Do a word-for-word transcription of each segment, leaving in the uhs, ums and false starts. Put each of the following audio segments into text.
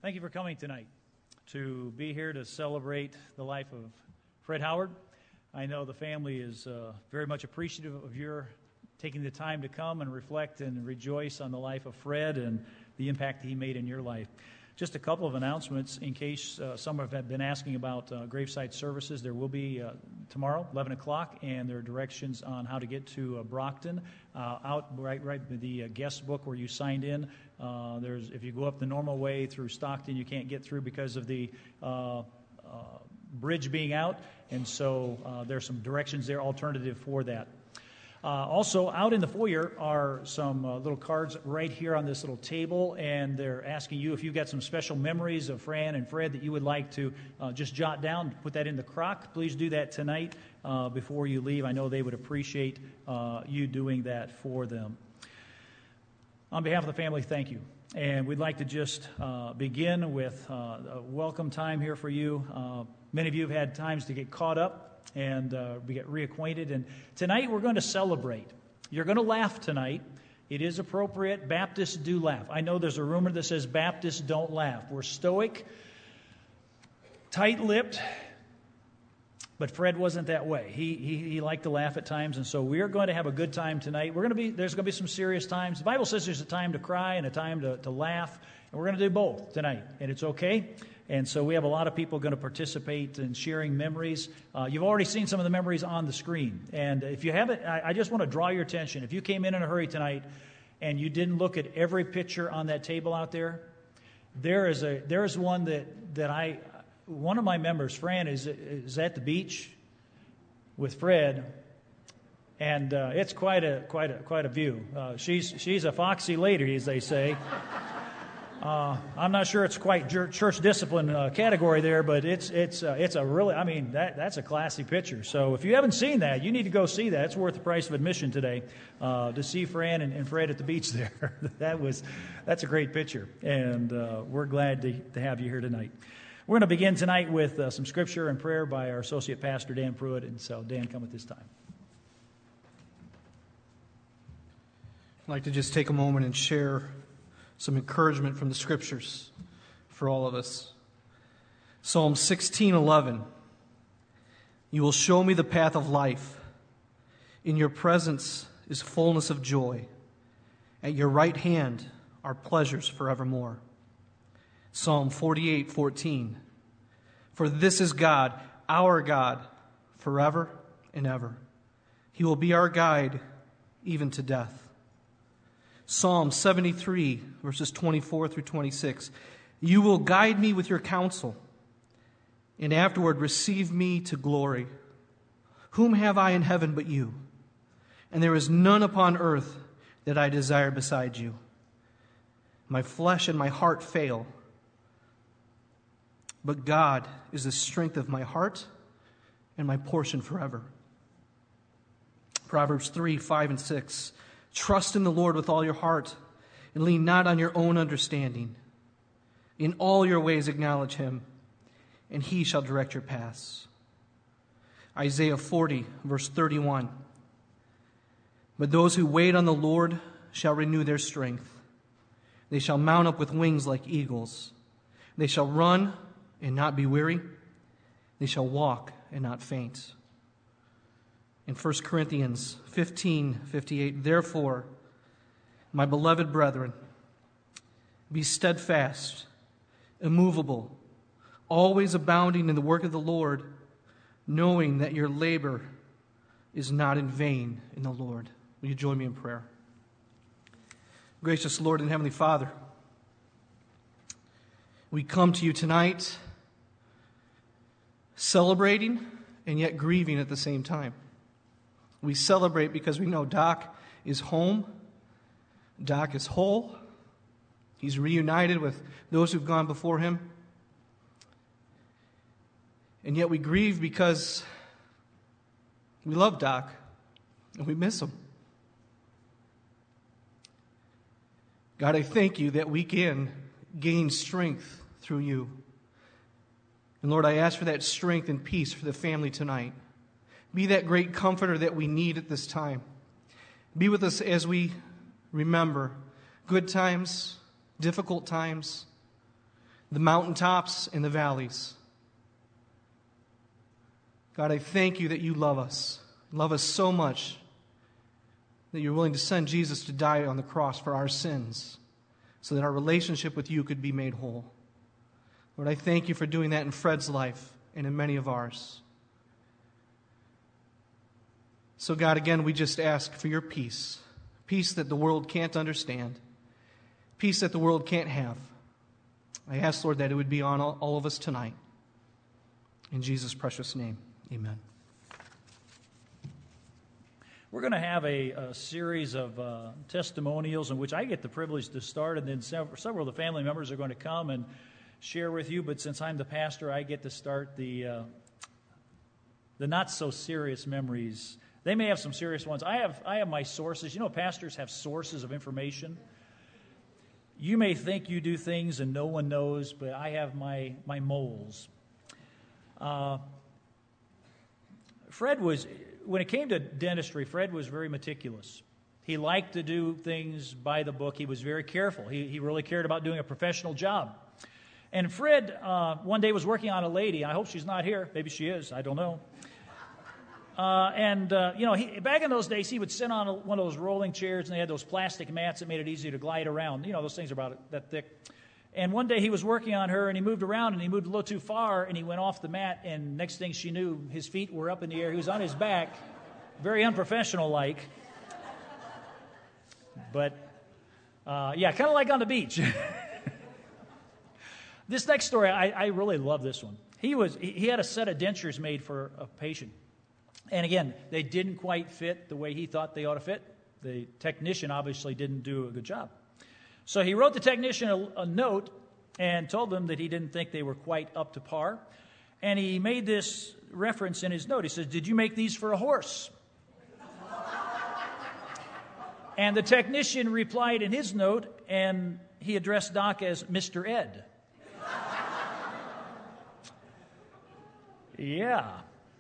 Thank you for coming tonight to be here to celebrate the life of Fred Howard. I know the family is uh, very much appreciative of your taking the time to come and reflect and rejoice on the life of Fred and the impact he made in your life. Just a couple of announcements in case uh, some have been asking about uh, graveside services. There will be uh, tomorrow, eleven o'clock, and there are directions on how to get to uh, Brockton. Uh, out right, right the uh, guest book where you signed in. Uh, there's if you go up the normal way through Stockton, you can't get through because of the uh, uh, bridge being out, and so uh, there's some directions there, alternative for that. Uh, also, out in the foyer are some uh, little cards right here on this little table, and they're asking you if you've got some special memories of Fran and Fred that you would like to uh, just jot down, put that in the crock. Please do that tonight uh, before you leave. I know they would appreciate uh, you doing that for them. On behalf of the family, thank you. And we'd like to just uh, begin with uh, a welcome time here for you. Uh, many of you have had times to get caught up and uh, we get reacquainted. And tonight we're going to celebrate. You're going to laugh tonight. It is appropriate. Baptists do laugh. I know there's a rumor that says Baptists don't laugh. We're stoic, tight-lipped, but Fred wasn't that way. He, he he liked to laugh at times, and so we're going to have a good time tonight. We're going to be there's going to be some serious times. The Bible says there's a time to cry and a time to, to laugh, and we're going to do both tonight, and it's okay. And so we have a lot of people going to participate in sharing memories. Uh, you've already seen some of the memories on the screen. And if you haven't, I, I just want to draw your attention. If you came in in a hurry tonight and you didn't look at every picture on that table out there, there is a there is one that, that I, one of my members, Fran, is, is at the beach with Fred. And uh, it's quite a quite a quite a view. Uh, she's she's a foxy lady, as they say. Uh, I'm not sure it's quite church discipline uh, category there, but it's it's uh, it's a really, I mean, that that's a classy picture. So if you haven't seen that, you need to go see that. It's worth the price of admission today uh, to see Fran and, and Fred at the beach there. that was that's a great picture, and uh, we're glad to, to have you here tonight. We're going to begin tonight with uh, some scripture and prayer by our associate pastor Dan Pruitt, and so Dan, come at this time. I'd like to just take a moment and share some encouragement from the Scriptures for all of us. Psalm sixteen eleven. You will show me the path of life. In your presence is fullness of joy. At your right hand are pleasures forevermore. Psalm forty-eight fourteen. For this is God, our God, forever and ever. He will be our guide even to death. Psalm seventy-three, verses twenty-four through twenty-six. You will guide me with your counsel, and afterward receive me to glory. Whom have I in heaven but you? And there is none upon earth that I desire beside you. My flesh and my heart fail, but God is the strength of my heart and my portion forever. Proverbs three, five, and six. Trust in the Lord with all your heart, and lean not on your own understanding. In all your ways acknowledge him, and he shall direct your paths. Isaiah forty, verse thirty-one. But those who wait on the Lord shall renew their strength. They shall mount up with wings like eagles. They shall run and not be weary. They shall walk and not faint. In First Corinthians fifteen fifty-eight, therefore, my beloved brethren, be steadfast, immovable, always abounding in the work of the Lord, knowing that your labor is not in vain in the Lord. Will you join me in prayer? Gracious Lord and Heavenly Father, we come to you tonight celebrating and yet grieving at the same time. We celebrate because we know Doc is home. Doc is whole. He's reunited with those who've gone before him. And yet we grieve because we love Doc and we miss him. God, I thank you that we can gain strength through you. And Lord, I ask for that strength and peace for the family tonight. Be that great comforter that we need at this time. Be with us as we remember good times, difficult times, the mountaintops and the valleys. God, I thank you that you love us. Love us so much that you're willing to send Jesus to die on the cross for our sins so that our relationship with you could be made whole. Lord, I thank you for doing that in Fred's life and in many of ours. So God, again, we just ask for your peace, peace that the world can't understand, peace that the world can't have. I ask, Lord, that it would be on all, all of us tonight. In Jesus' precious name, amen. We're going to have a, a series of uh, testimonials in which I get the privilege to start, and then several, several of the family members are going to come and share with you. But since I'm the pastor, I get to start the uh, the not-so-serious memories. They may have some serious ones. I have I have my sources. You know, pastors have sources of information. You may think you do things and no one knows, but I have my, my moles. Uh, Fred was, when it came to dentistry, Fred was very meticulous. He liked to do things by the book. He was very careful. He, he really cared about doing a professional job. And Fred, uh, one day was working on a lady. I hope she's not here. Maybe she is. I don't know. Uh, and, uh, you know, he, back in those days, he would sit on a, one of those rolling chairs, and they had those plastic mats that made it easy to glide around. You know, those things are about that thick. And one day he was working on her, and he moved around, and he moved a little too far, and he went off the mat, and next thing she knew, his feet were up in the air. He was on his back, very unprofessional-like. But, uh, yeah, kind of like on the beach. This next story, I, I really love this one. He was he had a set of dentures made for a patient. And again, they didn't quite fit the way he thought they ought to fit. The technician obviously didn't do a good job. So he wrote the technician a, a note and told them that he didn't think they were quite up to par. And he made this reference in his note. He says, "Did you make these for a horse?" And the technician replied in his note, and he addressed Doc as Mister Ed. Yeah.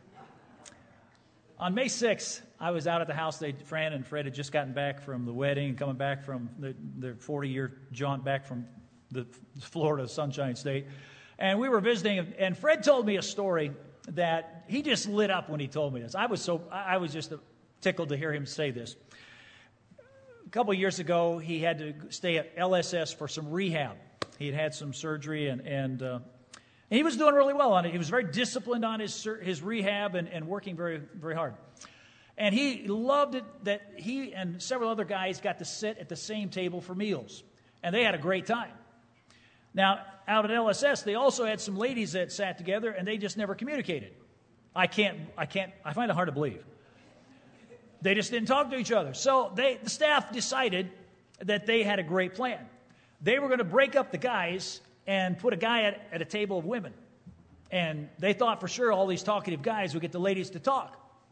On May sixth, I was out at the house. They, Fran and Fred had just gotten back from the wedding and coming back from the, their forty-year jaunt back from the Florida Sunshine State. And we were visiting, and Fred told me a story that he just lit up when he told me this. I was so I was just tickled to hear him say this. A couple of years ago, he had to stay at L S S for some rehab. He had had some surgery, and, and uh, And he was doing really well on it. He was very disciplined on his his rehab and, and working very, very hard. And he loved it that he and several other guys got to sit at the same table for meals. And they had a great time. Now, out at L S S, they also had some ladies that sat together, and they just never communicated. I can't, I can't, I find it hard to believe. They just didn't talk to each other. So they, the staff decided that they had a great plan. They were going to break up the guys and put a guy at, at a table of women. And they thought for sure all these talkative guys would get the ladies to talk.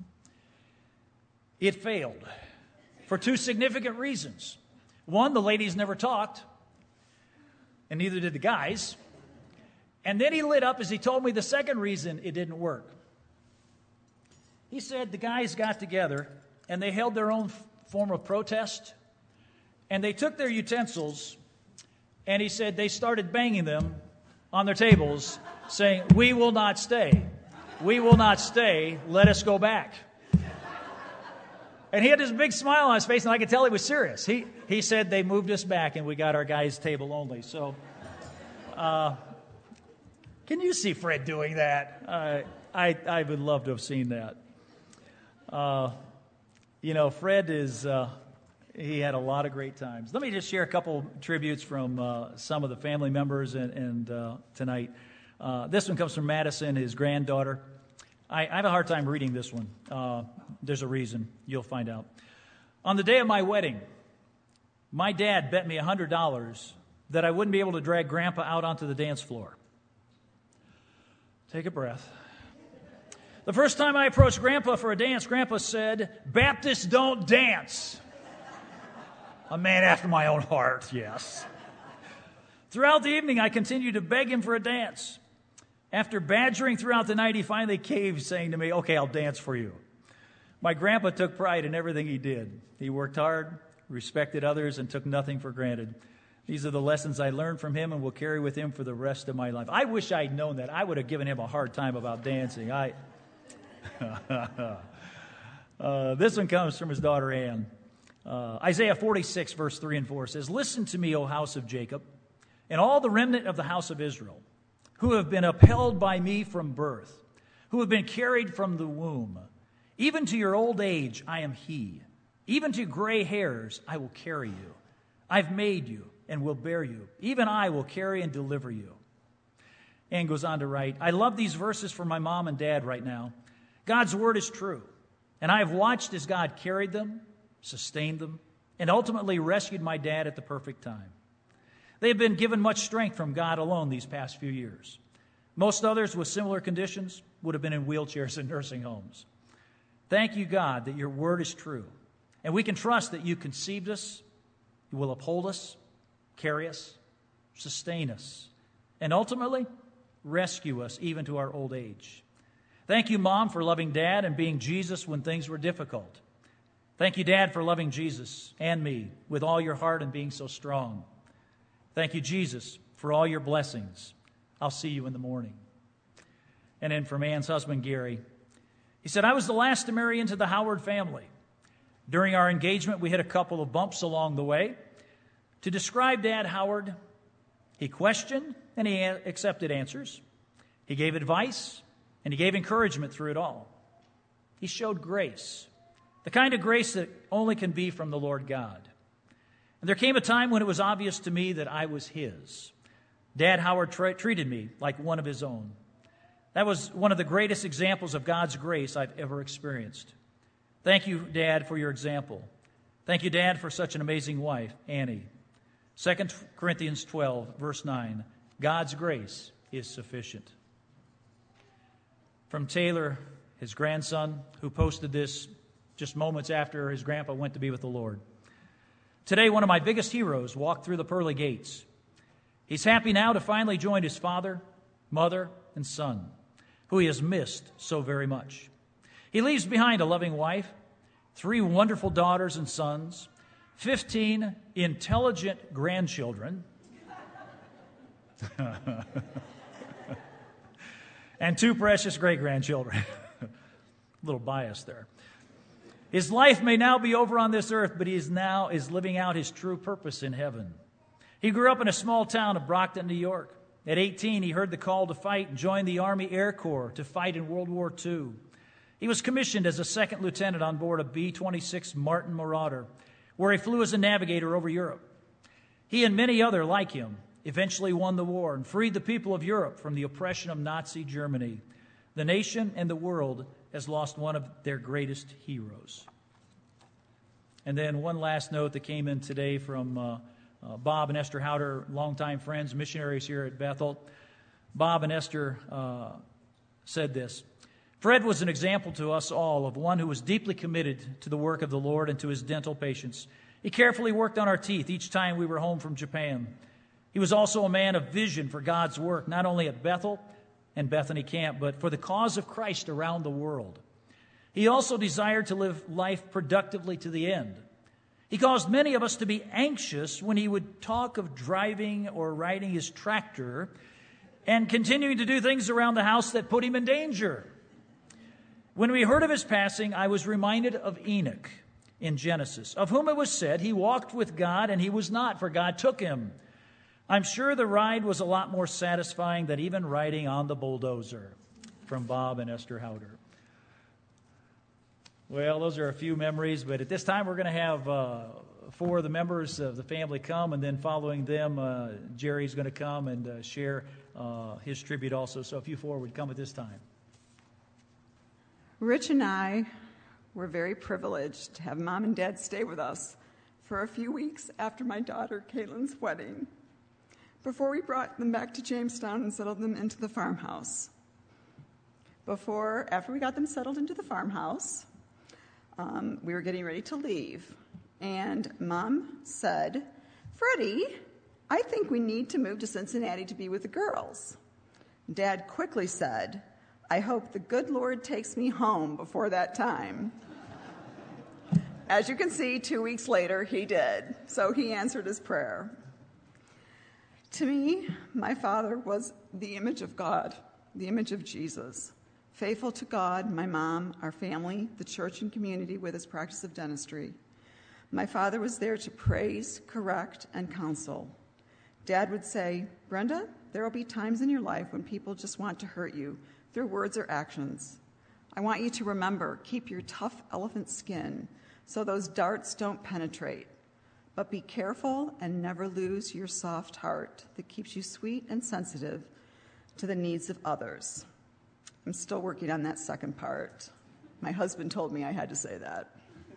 It failed for two significant reasons. One, the ladies never talked, and neither did the guys. And then he lit up as he told me the second reason it didn't work. He said the guys got together, and they held their own form of protest, and they took their utensils, and he said they started banging them on their tables, saying, "We will not stay. We will not stay. Let us go back." And he had this big smile on his face, and I could tell he was serious. He he said they moved us back, and we got our guys' table only. So, uh, can you see Fred doing that? Uh, I I would love to have seen that. Uh, you know, Fred is. Uh, He had a lot of great times. Let me just share a couple tributes from uh, some of the family members and, and uh, tonight. Uh, this one comes from Madison, his granddaughter. I, I have a hard time reading this one. Uh, there's a reason. You'll find out. On the day of my wedding, my dad bet me one hundred dollars that I wouldn't be able to drag Grandpa out onto the dance floor. Take a breath. The first time I approached Grandpa for a dance, Grandpa said, "Baptists don't dance." A man after my own heart, yes. Throughout the evening, I continued to beg him for a dance. After badgering throughout the night, he finally caved, saying to me, "Okay, I'll dance for you." My grandpa took pride in everything he did. He worked hard, respected others, and took nothing for granted. These are the lessons I learned from him and will carry with him for the rest of my life. I wish I'd known that. I would have given him a hard time about dancing. I. uh, this one comes from his daughter Ann. Uh, Isaiah forty-six, verse three and four says, "Listen to me, O house of Jacob, and all the remnant of the house of Israel, who have been upheld by me from birth, who have been carried from the womb. Even to your old age I am he. Even to gray hairs I will carry you. I've made you and will bear you. Even I will carry and deliver you." Anne goes on to write, "I love these verses for my mom and dad right now. God's word is true, and I have watched as God carried them, sustained them, and ultimately rescued my dad at the perfect time. They have been given much strength from God alone these past few years. Most others with similar conditions would have been in wheelchairs in nursing homes. Thank you, God, that your word is true, and we can trust that you conceived us, you will uphold us, carry us, sustain us, and ultimately rescue us even to our old age. Thank you, Mom, for loving Dad and being Jesus when things were difficult. Thank you, Dad, for loving Jesus and me with all your heart and being so strong. Thank you, Jesus, for all your blessings. I'll see you in the morning." And then from Ann's husband, Gary, he said, "I was the last to marry into the Howard family. During our engagement, we hit a couple of bumps along the way. To describe Dad Howard, he questioned and he accepted answers. He gave advice and he gave encouragement through it all. He showed grace, the kind of grace that only can be from the Lord God. And there came a time when it was obvious to me that I was his. Dad Howard tra- treated me like one of his own. That was one of the greatest examples of God's grace I've ever experienced. Thank you, Dad, for your example. Thank you, Dad, for such an amazing wife, Annie." Second Corinthians twelve, verse nine, "God's grace is sufficient." From Taylor, his grandson, who posted this just moments after his grandpa went to be with the Lord. "Today, one of my biggest heroes walked through the pearly gates. He's happy now to finally join his father, mother, and son, who he has missed so very much. He leaves behind a loving wife, three wonderful daughters and sons, fifteen intelligent grandchildren, and two precious great-grandchildren." A little bias there. "His life may now be over on this earth, but he is now is living out his true purpose in heaven. He grew up in a small town of Brockton, New York. At eighteen, he heard the call to fight and joined the Army Air Corps to fight in World War Two. He was commissioned as a second lieutenant on board a B twenty-six Martin Marauder, where he flew as a navigator over Europe. He and many other like him eventually won the war and freed the people of Europe from the oppression of Nazi Germany. The nation and the world has lost one of their greatest heroes." And then one last note that came in today from uh, uh, Bob and Esther Howder, longtime friends, missionaries here at Bethel. Bob and Esther uh, said this: "Fred was an example to us all of one who was deeply committed to the work of the Lord and to his dental patients. He carefully worked on our teeth each time we were home from Japan. He was also a man of vision for God's work, not only at Bethel and Bethany Camp, but for the cause of Christ around the world. He also desired to live life productively to the end. He caused many of us to be anxious when he would talk of driving or riding his tractor and continuing to do things around the house that put him in danger. When we heard of his passing, I was reminded of Enoch in Genesis, of whom it was said he walked with God and he was not, for God took him. I'm sure the ride was a lot more satisfying than even riding on the bulldozer." From Bob and Esther Howder. Well, those are a few memories, but at this time we're going to have uh, four of the members of the family come, and then following them, uh, Jerry's going to come and uh, share uh, his tribute also. So if you four would come at this time. Rich and I were very privileged to have Mom and Dad stay with us for a few weeks after my daughter Caitlin's wedding, before we brought them back to Jamestown and settled them into the farmhouse. Before, after we got them settled into the farmhouse, um, we were getting ready to leave. And Mom said, "Freddie, I think we need to move to Cincinnati to be with the girls." Dad quickly said, "I hope the good Lord takes me home before that time." As you can see, two weeks later, he did. So he answered his prayer. To me, my father was the image of God, the image of Jesus. Faithful to God, my mom, our family, the church and community with his practice of dentistry. My father was there to praise, correct, and counsel. Dad would say, Brenda, there will be times in your life when people just want to hurt you through words or actions. I want you to remember, keep your tough elephant skin so those darts don't penetrate. But be careful and never lose your soft heart that keeps you sweet and sensitive to the needs of others. I'm still working on that second part. My husband told me I had to say that.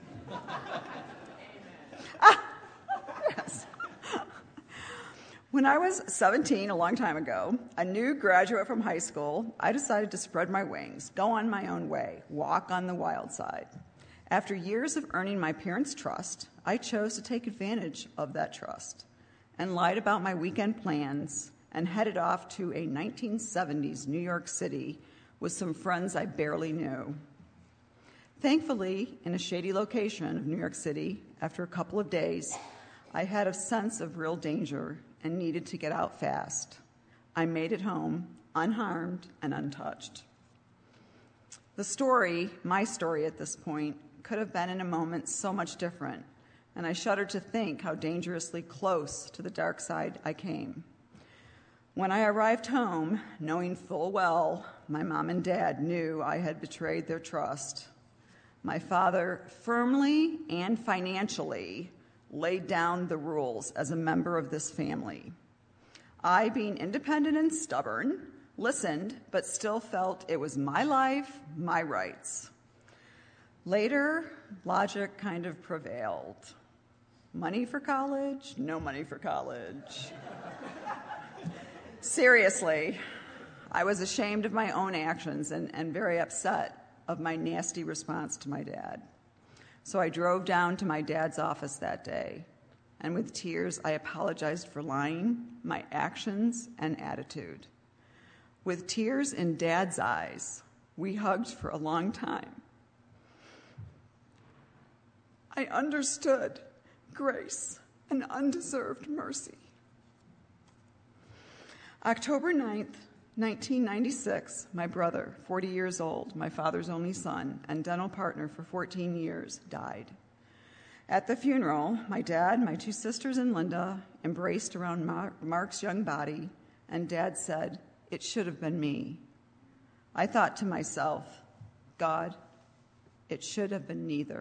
ah, yes. When I was seventeen, a long time ago, a new graduate from high school, I decided to spread my wings, go on my own way, walk on the wild side. After years of earning my parents' trust, I chose to take advantage of that trust and lied about my weekend plans and headed off to a nineteen seventies New York City with some friends I barely knew. Thankfully, in a shady location of New York City, after a couple of days, I had a sense of real danger and needed to get out fast. I made it home, unharmed and untouched. The story, my story at this point, could have been in a moment so much different, and I shudder to think how dangerously close to the dark side I came. When I arrived home, knowing full well my mom and dad knew I had betrayed their trust, my father firmly and financially laid down the rules as a member of this family. I, being independent and stubborn, listened, but still felt it was my life, my rights. Later, logic kind of prevailed. Money for college? No money for college. Seriously, I was ashamed of my own actions and, and very upset of my nasty response to my dad. So I drove down to my dad's office that day, and with tears, I apologized for lying, my actions, and attitude. With tears in Dad's eyes, we hugged for a long time. I understood grace and undeserved mercy. October ninth, nineteen ninety-six, my brother, forty years old, my father's only son, and dental partner for fourteen years, died. At the funeral, my dad, my two sisters, and Linda embraced around Mark's young body, and Dad said, "It should have been me." I thought to myself, God, it should have been neither.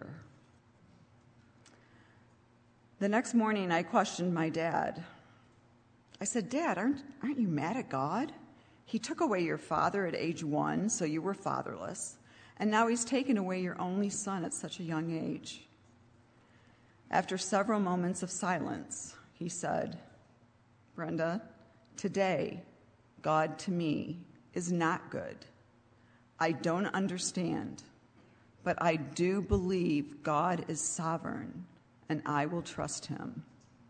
The next morning, I questioned my dad. I said, Dad, aren't, aren't you mad at God? He took away your father at age one, so you were fatherless, and now he's taken away your only son at such a young age. After several moments of silence, he said, Brenda, today, God to me is not good. I don't understand, but I do believe God is sovereign, and I will trust him.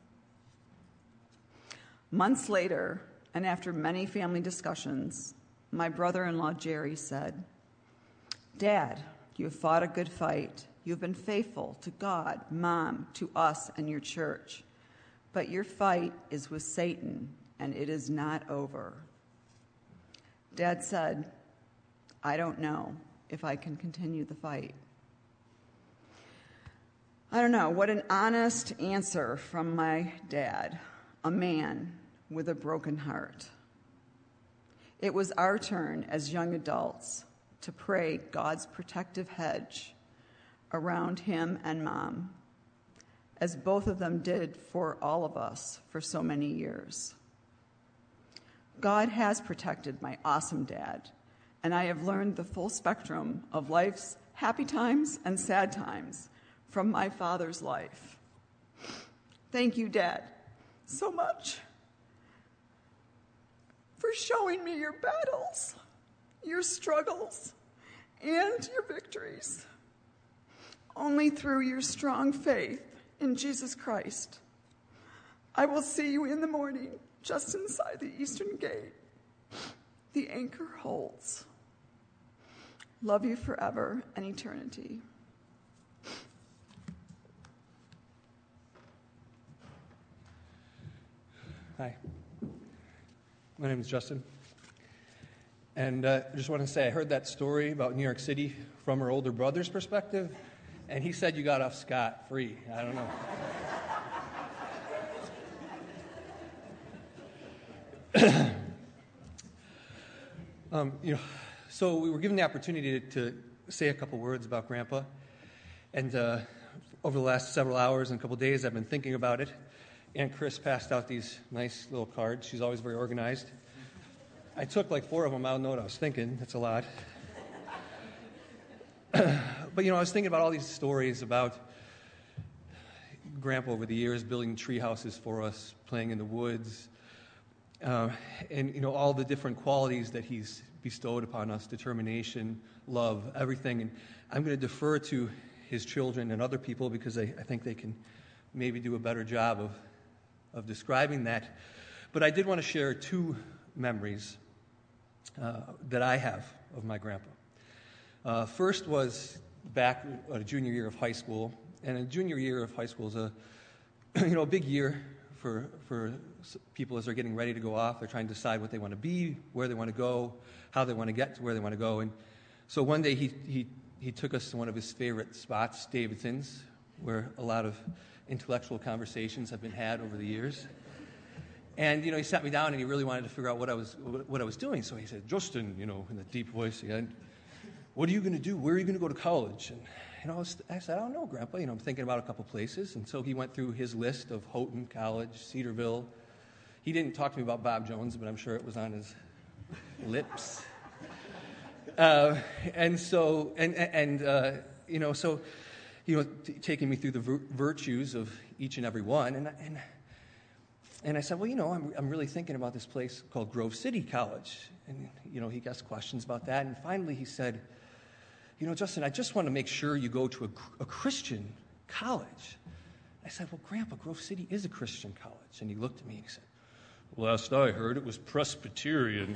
Months later, and after many family discussions, my brother-in-law Jerry said, Dad, you have fought a good fight. You have been faithful to God, Mom, to us, and your church. But your fight is with Satan, and it is not over. Dad said, I don't know if I can continue the fight. I don't know, what an honest answer from my dad, a man with a broken heart. It was our turn as young adults to pray God's protective hedge around him and Mom, as both of them did for all of us for so many years. God has protected my awesome dad, and I have learned the full spectrum of life's happy times and sad times from my father's life. Thank you, Dad, so much for showing me your battles, your struggles, and your victories. Only through your strong faith in Jesus Christ. I will see you in the morning, just inside the eastern gate. The anchor holds. Love you forever and eternity. Hi. My name is Justin. And uh, I just want to say I heard that story about New York City from her older brother's perspective, and he said you got off scot-free. I don't know. um, you know, so we were given the opportunity to, to say a couple words about Grandpa. And uh, over the last several hours and a couple days, I've been thinking about it. Aunt Chris passed out these nice little cards. She's always very organized. I took like four of them. I don't know what I was thinking. That's a lot. But, you know, I was thinking about all these stories about Grandpa over the years, building tree houses for us, playing in the woods, uh, and, you know, all the different qualities that he's bestowed upon us, determination, love, everything. And I'm going to defer to his children and other people because I, I think they can maybe do a better job of, of describing that. But I did want to share two memories uh, that I have of my grandpa. Uh, first was back at a junior year of high school, and a junior year of high school is a you know a big year for for people as they're getting ready to go off. They're trying to decide what they want to be, where they want to go, how they want to get to where they want to go. And so one day he he he took us to one of his favorite spots, Davidson's, where a lot of intellectual conversations have been had over the years. And, you know, he sat me down and he really wanted to figure out what I was what I was doing. So he said, Justin, you know, in a deep voice again, what are you going to do? Where are you going to go to college? And, you know, I, was, I said, I don't know, Grandpa. You know, I'm thinking about a couple places. And so he went through his list of Houghton College, Cedarville. He didn't talk to me about Bob Jones, but I'm sure it was on his lips. Uh, and so, and, and uh, you know, so, you know, t- taking me through the vir- virtues of each and every one. And, and And I said, well, you know, I'm, I'm really thinking about this place called Grove City College. And, you know, he asked questions about that. And finally he said, you know, Justin, I just want to make sure you go to a, a Christian college. I said, well, Grandpa, Grove City is a Christian college. And he looked at me and he said, last I heard, it was Presbyterian.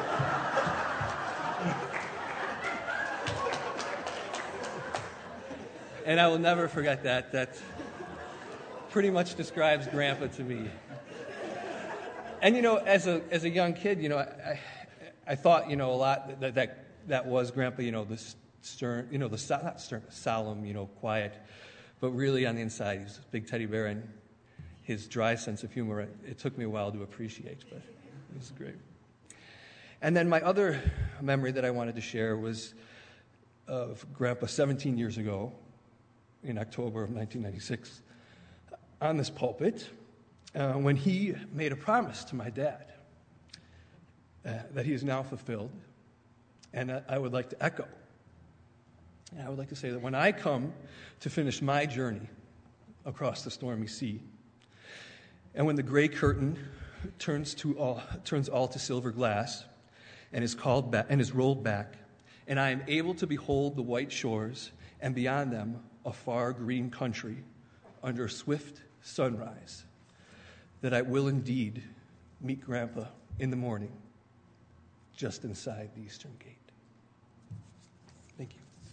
And I will never forget that. That pretty much describes Grandpa to me. And, you know, as a as a young kid, you know, I I thought, you know, a lot that that, that was Grandpa, you know, the stern, you know, the not stern, solemn, you know, quiet. But really on the inside, he was a big teddy bear, and his dry sense of humor, it, it took me a while to appreciate, but it was great. And then my other memory that I wanted to share was of Grandpa seventeen years ago, in October of nineteen ninety-six, on this pulpit, uh, when he made a promise to my dad uh, that he is now fulfilled, and uh, I would like to echo. And I would like to say that when I come to finish my journey across the stormy sea, and when the gray curtain turns to all turns all to silver glass, and is called back and is rolled back, and I am able to behold the white shores, and beyond them a far green country under a swift sunrise, that I will indeed meet Grandpa in the morning just inside the eastern gate. Thank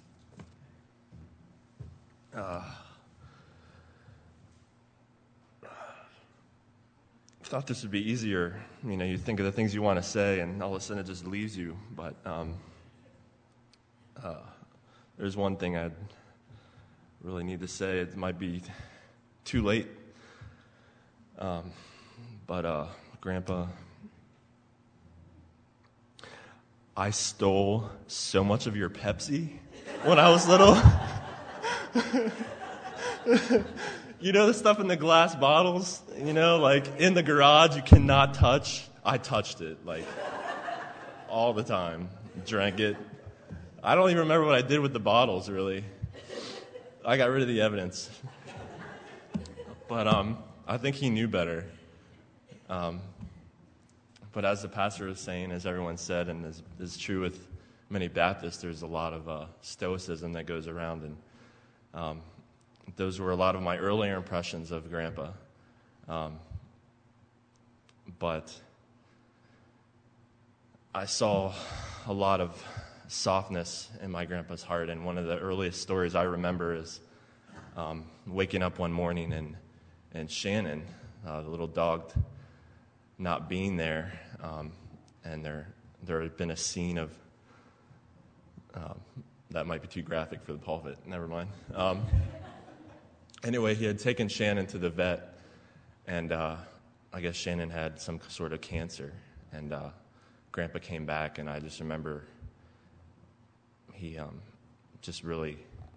you. Uh, I thought this would be easier. You know, you think of the things you want to say, and all of a sudden it just leaves you. But um, uh, there's one thing I'd really need to say. It might be too late. Um, but uh, Grandpa, I stole so much of your Pepsi when I was little. You know the stuff in the glass bottles, you know, like in the garage you cannot touch? I touched it, like, all the time. Drank it. I don't even remember what I did with the bottles, really. I got rid of the evidence. But um, I think he knew better. Um, but as the pastor was saying, as everyone said, and as is true with many Baptists, there's a lot of uh, stoicism that goes around, and um, those were a lot of my earlier impressions of Grandpa. Um, but I saw a lot of softness in my grandpa's heart, and one of the earliest stories I remember is um, waking up one morning and and Shannon, uh, the little dog not being there, um, and there there had been a scene of um, that might be too graphic for the pulpit. Never mind. Um, anyway, he had taken Shannon to the vet, and uh, I guess Shannon had some sort of cancer, and uh, Grandpa came back, and I just remember he um, just really.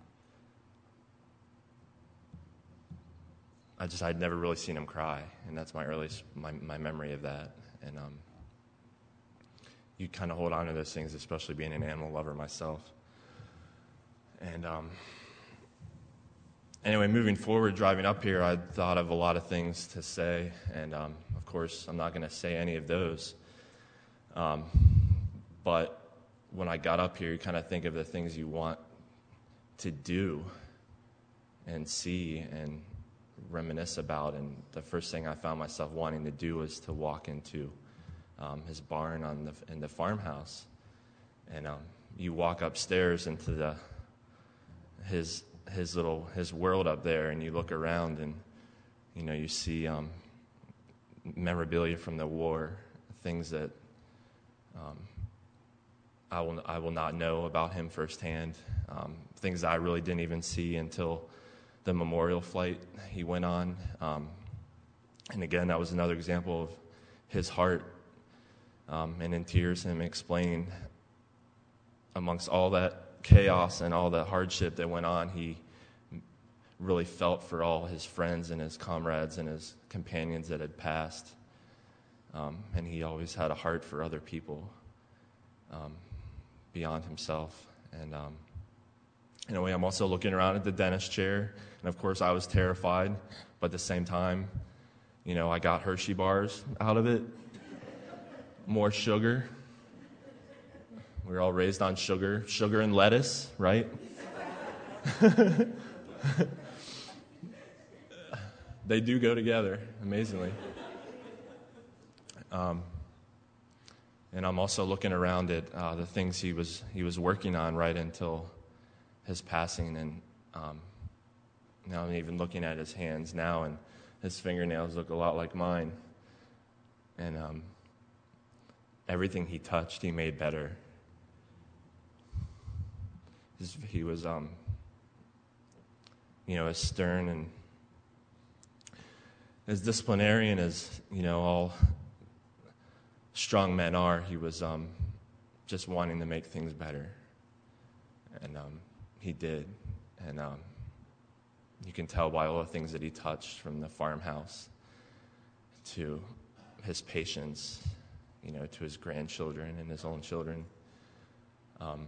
I just I'd never really seen him cry, and that's my earliest my, my memory of that. And um, you kind of hold on to those things, especially being an animal lover myself. And um, anyway, moving forward, driving up here, I thought of a lot of things to say, and um, of course, I'm not going to say any of those. Um, but when I got up here, you kind of think of the things you want to do and see and reminisce about, and the first thing I found myself wanting to do was to walk into um, his barn on the in the farmhouse, and um, you walk upstairs into the his his little his world up there, and you look around, and you know you see um, memorabilia from the war, things that um, I will I will not know about him firsthand, um, things that I really didn't even see until the memorial flight he went on. Um, and again, that was another example of his heart, um, and in tears, him explaining amongst all that chaos and all the hardship that went on, he really felt for all his friends and his comrades and his companions that had passed. Um, and he always had a heart for other people um, beyond himself. And um, in a way, I'm also looking around at the dentist chair, and of course I was terrified, but at the same time, you know, I got Hershey bars out of it, more sugar. We were all raised on sugar, sugar and lettuce, right? They do go together, amazingly. Um, and I'm also looking around at uh, the things he was he was working on right until his passing, and um, now I'm even looking at his hands now, and his fingernails look a lot like mine. And um, everything he touched, he made better. His, he was, um, you know, as stern and as disciplinarian as, you know, all strong men are. He was um, just wanting to make things better. And um, he did. And um, you can tell by all the things that he touched, from the farmhouse to his patience, you know, to his grandchildren and his own children. Um,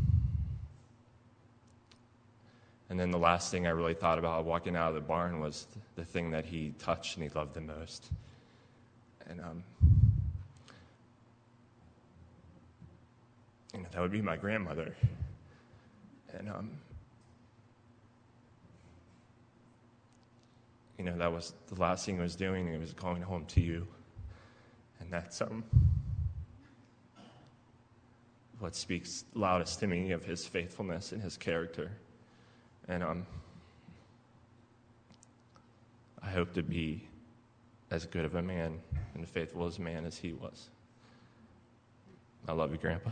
and then the last thing I really thought about walking out of the barn was the thing that he touched and he loved the most. And um, you know, that would be my grandmother. And um, you know, that was the last thing he was doing. He was going home to you, and that's um, what speaks loudest to me of his faithfulness and his character. And um, I hope to be as good of a man and faithful as a man as he was. I love you, Grandpa.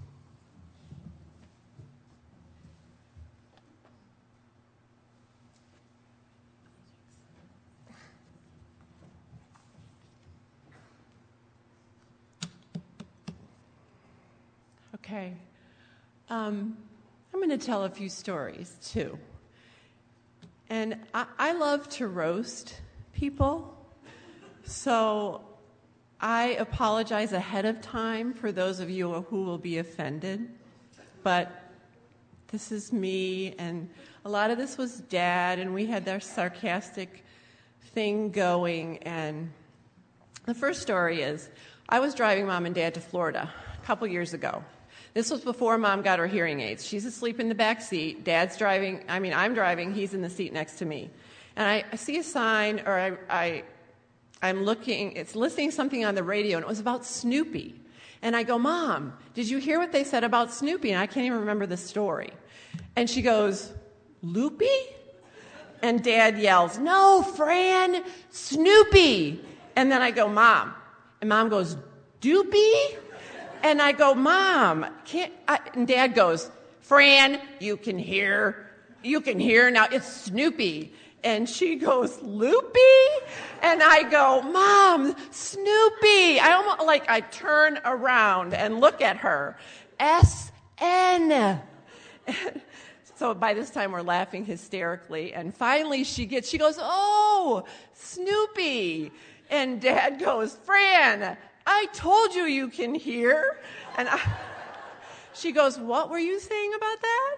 Okay. Um, I'm going to tell a few stories, too. And I, I love to roast people, so I apologize ahead of time for those of you who will be offended. But this is me, and a lot of this was Dad, and we had our sarcastic thing going. And the first story is, I was driving Mom and Dad to Florida a couple years ago. This was before Mom got her hearing aids. She's asleep in the back seat. Dad's driving. I mean, I'm driving. He's in the seat next to me. And I, I see a sign, or I, I, I'm looking, it's listening something on the radio, and it was about Snoopy. And I go, Mom, did you hear what they said about Snoopy? And I can't even remember the story. And she goes, Loopy? And Dad yells, no, Fran, Snoopy. And then I go, Mom, And Mom goes, Doopy? And I go, Mom, can't, I, and Dad goes, Fran, you can hear, you can hear now, it's Snoopy. And she goes, Loopy? And I go, Mom, Snoopy. I almost, like, I turn around and look at her. S N. So by this time, we're laughing hysterically. And finally, she gets, she goes, oh, Snoopy. And Dad goes, Fran, I told you you can hear. And I, she goes, what were you saying about that?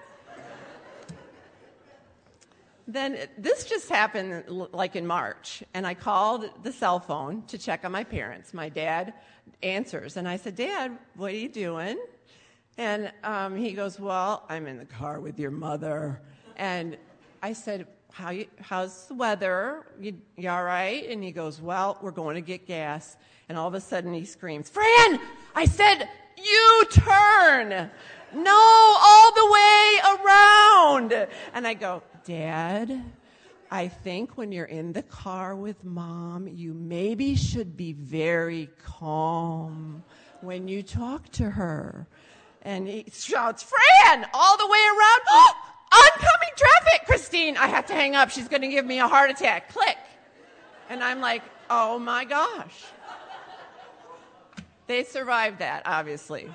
Then this just happened like in March, and I called the cell phone to check on my parents. My dad answers, and I said, Dad, what are you doing? And um, he goes, well, I'm in the car with your mother. And I said, How you, how's the weather? You, you all right? And he goes, well, we're going to get gas. And all of a sudden he screams, Fran, I said, you turn. No, all the way around. And I go, Dad, I think when you're in the car with Mom, you maybe should be very calm when you talk to her. And he shouts, Fran, all the way around. Oh, oncoming traffic, Christine. I have to hang up. She's going to give me a heart attack. Click. And I'm like, oh, my gosh. They survived that, obviously.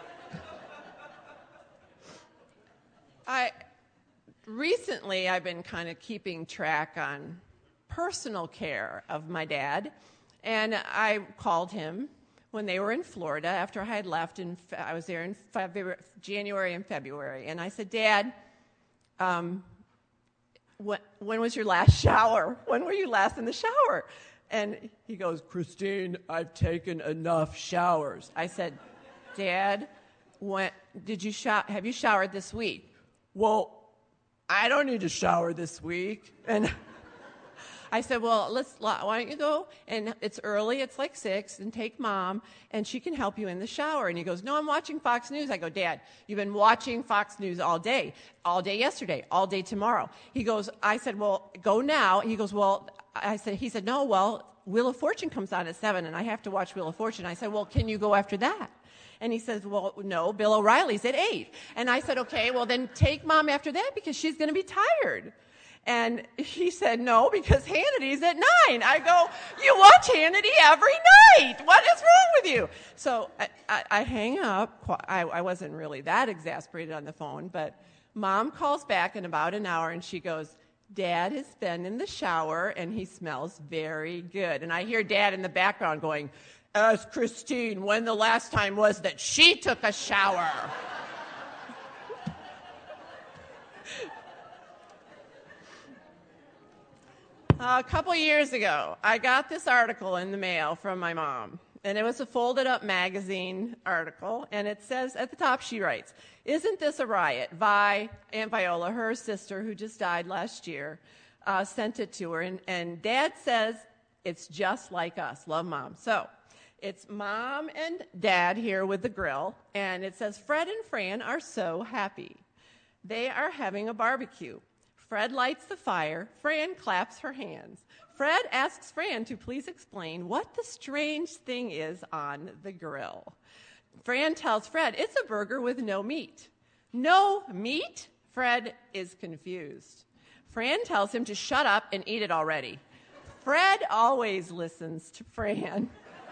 I recently, I've been kind of keeping track on personal care of my dad. And I called him when they were in Florida after I had left. In, I was there in February, January and February. And I said, Dad, um, when, when was your last shower? When were you last in the shower? And he goes, Christine, I've taken enough showers. I said, Dad, when, did you shower, have you showered this week? Well, I don't need to shower this week. And I said, well, let's, why don't you go? And it's early, it's like six, and take Mom, and she can help you in the shower. And he goes, no, I'm watching Fox News. I go, Dad, you've been watching Fox News all day, all day yesterday, all day tomorrow. He goes, I said, well, go now. He goes, well, I said, he said, no, well, Wheel of Fortune comes on at seven, and I have to watch Wheel of Fortune. I said, well, can you go after that? And he says, well, no, Bill O'Reilly's at eight. And I said, okay, well, then take Mom after that because she's going to be tired. And he said, no, because Hannity's at nine. I go, you watch Hannity every night. What is wrong with you? So I, I, I hang up. I, I wasn't really that exasperated on the phone, but Mom calls back in about an hour, and she goes, Dad has been in the shower, and he smells very good. And I hear Dad in the background going, ask Christine when the last time was that she took a shower. A couple years ago, I got this article in the mail from my mom, and it was a folded-up magazine article, and it says, at the top she writes, isn't this a riot? Vi, Aunt Viola, her sister, who just died last year, uh, sent it to her, and, and Dad says, it's just like us. Love, Mom. So it's Mom and Dad here with the grill, and it says, Fred and Fran are so happy. They are having a barbecue. Fred lights the fire. Fran claps her hands. Fred asks Fran to please explain what the strange thing is on the grill. Fran tells Fred it's a burger with no meat. No meat? Fred is confused. Fran tells him to shut up and eat it already. Fred always listens to Fran.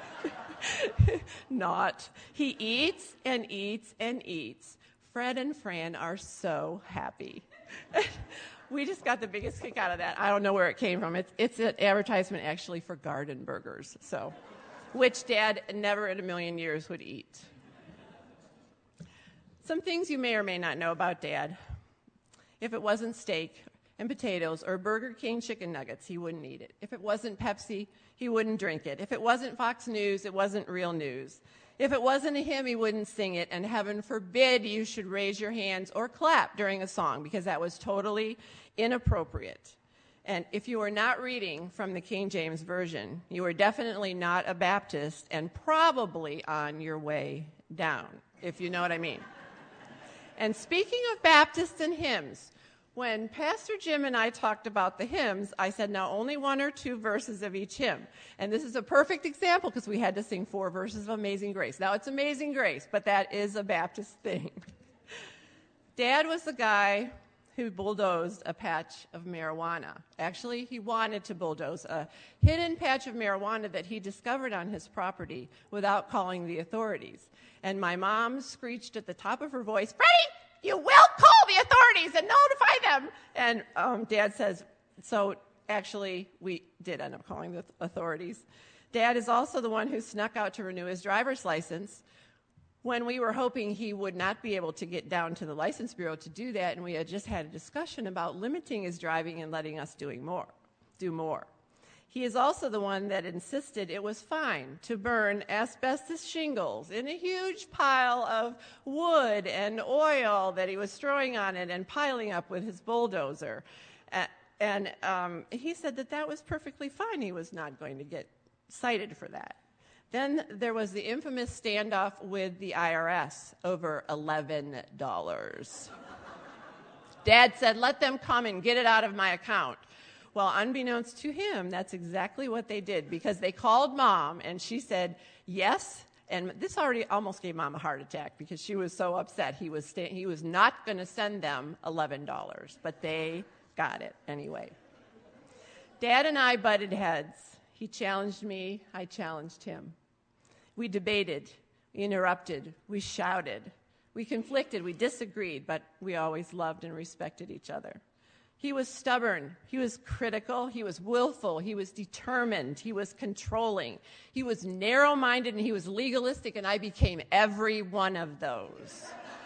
Not. He eats and eats and eats. Fred and Fran are so happy. We just got the biggest kick out of that. I don't know where it came from. It's, it's an advertisement actually for garden burgers, so, which Dad never in a million years would eat. Some things you may or may not know about Dad. If it wasn't steak and potatoes or Burger King chicken nuggets, he wouldn't eat it. If it wasn't Pepsi, he wouldn't drink it. If it wasn't Fox News, it wasn't real news. If it wasn't a hymn, he wouldn't sing it, and heaven forbid you should raise your hands or clap during a song, because that was totally inappropriate. And if you are not reading from the King James Version, you are definitely not a Baptist and probably on your way down, if you know what I mean. And speaking of Baptists and hymns, when Pastor Jim and I talked about the hymns, I said, now only one or two verses of each hymn. And this is a perfect example because we had to sing four verses of Amazing Grace. Now, it's Amazing Grace, but that is a Baptist thing. Dad was the guy who bulldozed a patch of marijuana. Actually, he wanted to bulldoze a hidden patch of marijuana that he discovered on his property without calling the authorities. And my mom screeched at the top of her voice, Freddie, you will call the authorities and notify them. And um, Dad says, so actually, we did end up calling the authorities. Dad is also the one who snuck out to renew his driver's license when we were hoping he would not be able to get down to the license bureau to do that, and we had just had a discussion about limiting his driving and letting us doing more, do more. He is also the one that insisted it was fine to burn asbestos shingles in a huge pile of wood and oil that he was throwing on it and piling up with his bulldozer. Uh, and um, he said that that was perfectly fine. He was not going to get cited for that. Then there was the infamous standoff with the I R S over eleven dollars. Dad said, let them come and get it out of my account. Well, unbeknownst to him, that's exactly what they did, because they called Mom, and she said, yes, and this already almost gave Mom a heart attack because she was so upset. He was, sta- he was not going to send them eleven dollars, but they got it anyway. Dad and I butted heads. He challenged me, I challenged him. We debated, we interrupted, we shouted, we conflicted, we disagreed, but we always loved and respected each other. He was stubborn, he was critical, he was willful, he was determined, he was controlling, he was narrow-minded, and he was legalistic, and I became every one of those.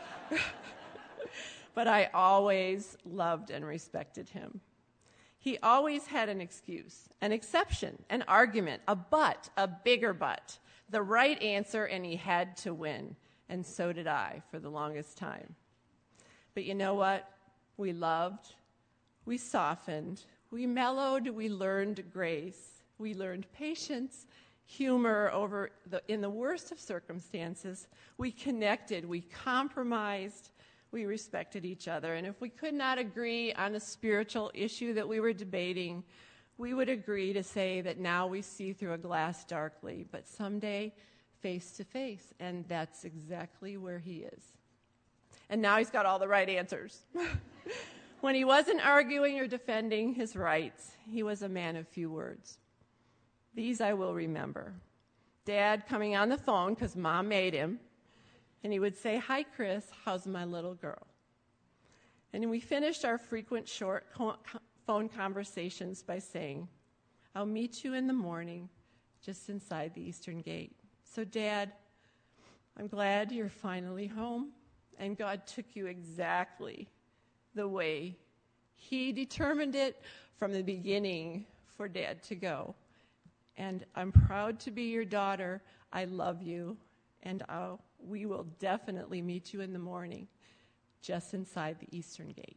But I always loved and respected him. He always had an excuse, an exception, an argument, a but, a bigger but, the right answer, and he had to win. And so did I for the longest time. But you know what? We loved, we softened, we mellowed, we learned grace, we learned patience, humor over the, in the worst of circumstances. We connected, we compromised, we respected each other. And if we could not agree on a spiritual issue that we were debating, we would agree to say that now we see through a glass darkly, but someday face to face. And that's exactly where he is. And now he's got all the right answers. When he wasn't arguing or defending his rights, he was a man of few words. These I will remember. Dad coming on the phone, because Mom made him, and he would say, hi, Chris, how's my little girl? And we finished our frequent short co- phone conversations by saying, I'll meet you in the morning just inside the Eastern Gate. So, Dad, I'm glad you're finally home, and God took you exactly the way He determined it from the beginning for Dad to go. And I'm proud to be your daughter. I love you, and I'll we will definitely meet you in the morning just inside the Eastern Gate.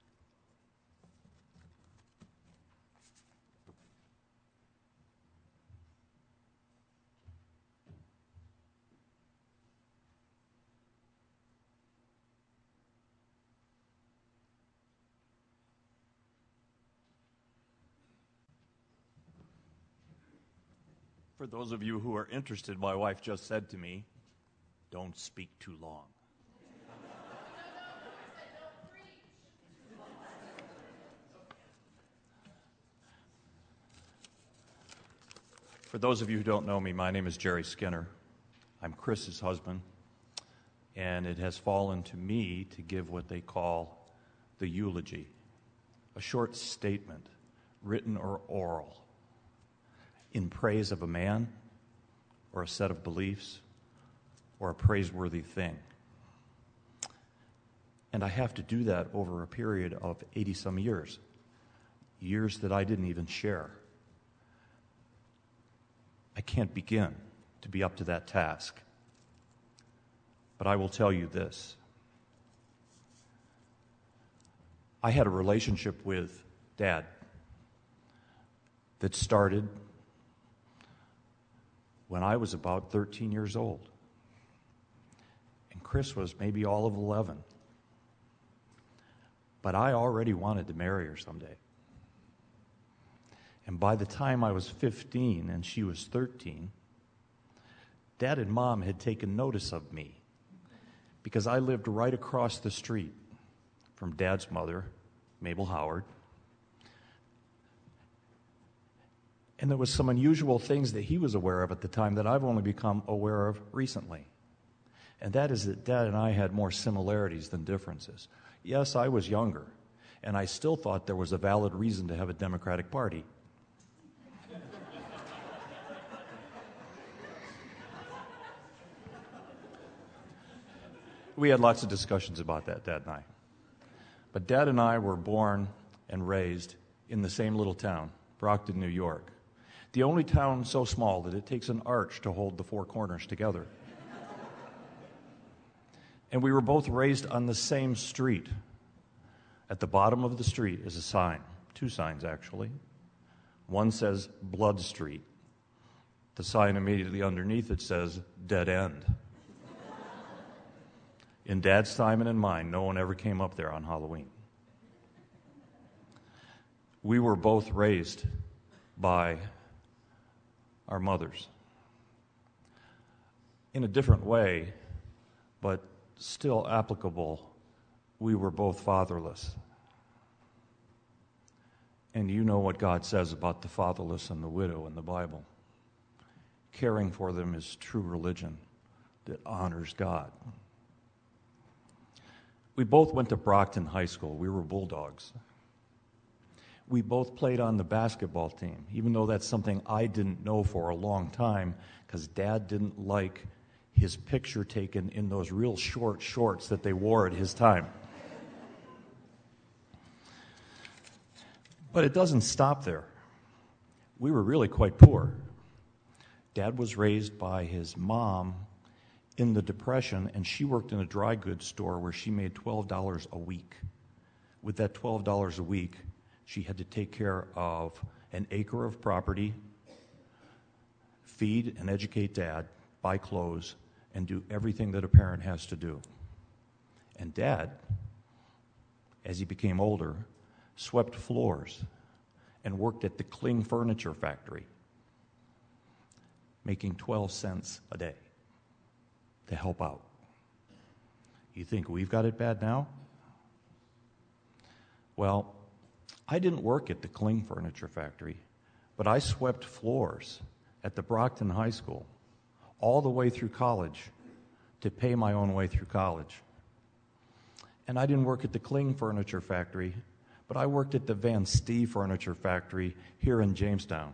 For those of you who are interested, my wife just said to me, don't speak too long. For those of you who don't know me, my name is Jerry Skinner. I'm Chris's husband, and it has fallen to me to give what they call the eulogy, a short statement, written or oral, in praise of a man or a set of beliefs or a praiseworthy thing. And I have to do that over a period of eighty-some years, years that I didn't even share. I can't begin to be up to that task. But I will tell you this. I had a relationship with Dad that started when I was about thirteen years old. And Chris was maybe all of eleven. but I already wanted to marry her someday. And by the time I was fifteen and she was thirteen, Dad and Mom had taken notice of me because I lived right across the street from Dad's mother, Mabel Howard. And there was some unusual things that he was aware of at the time that I've only become aware of recently. And that is that Dad and I had more similarities than differences. Yes, I was younger, and I still thought there was a valid reason to have a Democratic Party. We had lots of discussions about that, Dad and I. But Dad and I were born and raised in the same little town, Brockton, New York. The only town so small that it takes an arch to hold the four corners together. And we were both raised on the same street. At the bottom of the street is a sign, two signs actually. One says Blood Street. The sign immediately underneath it says Dead End. In Dad's time and in mine, no one ever came up there on Halloween. We were both raised by our mothers in a different way, but still applicable. We were both fatherless. And you know what God says about the fatherless and the widow in the Bible. Caring for them is true religion that honors God. We both went to Brockton High School. We were Bulldogs. We both played on the basketball team, even though that's something I didn't know for a long time because Dad didn't like his picture taken in those real short shorts that they wore at his time. But it doesn't stop there. We were really quite poor. Dad was raised by his mom in the Depression, and she worked in a dry goods store where she made twelve dollars a week. With that twelve dollars a week, she had to take care of an acre of property, feed and educate Dad, buy clothes, and do everything that a parent has to do. And Dad, as he became older, swept floors and worked at the Kling Furniture Factory, making twelve cents a day to help out. You think we've got it bad now? Well, I didn't work at the Kling Furniture Factory, but I swept floors at the Brockton High School all the way through college to pay my own way through college. And I didn't work at the Kling Furniture Factory, but I worked at the Van Stee Furniture Factory here in Jamestown.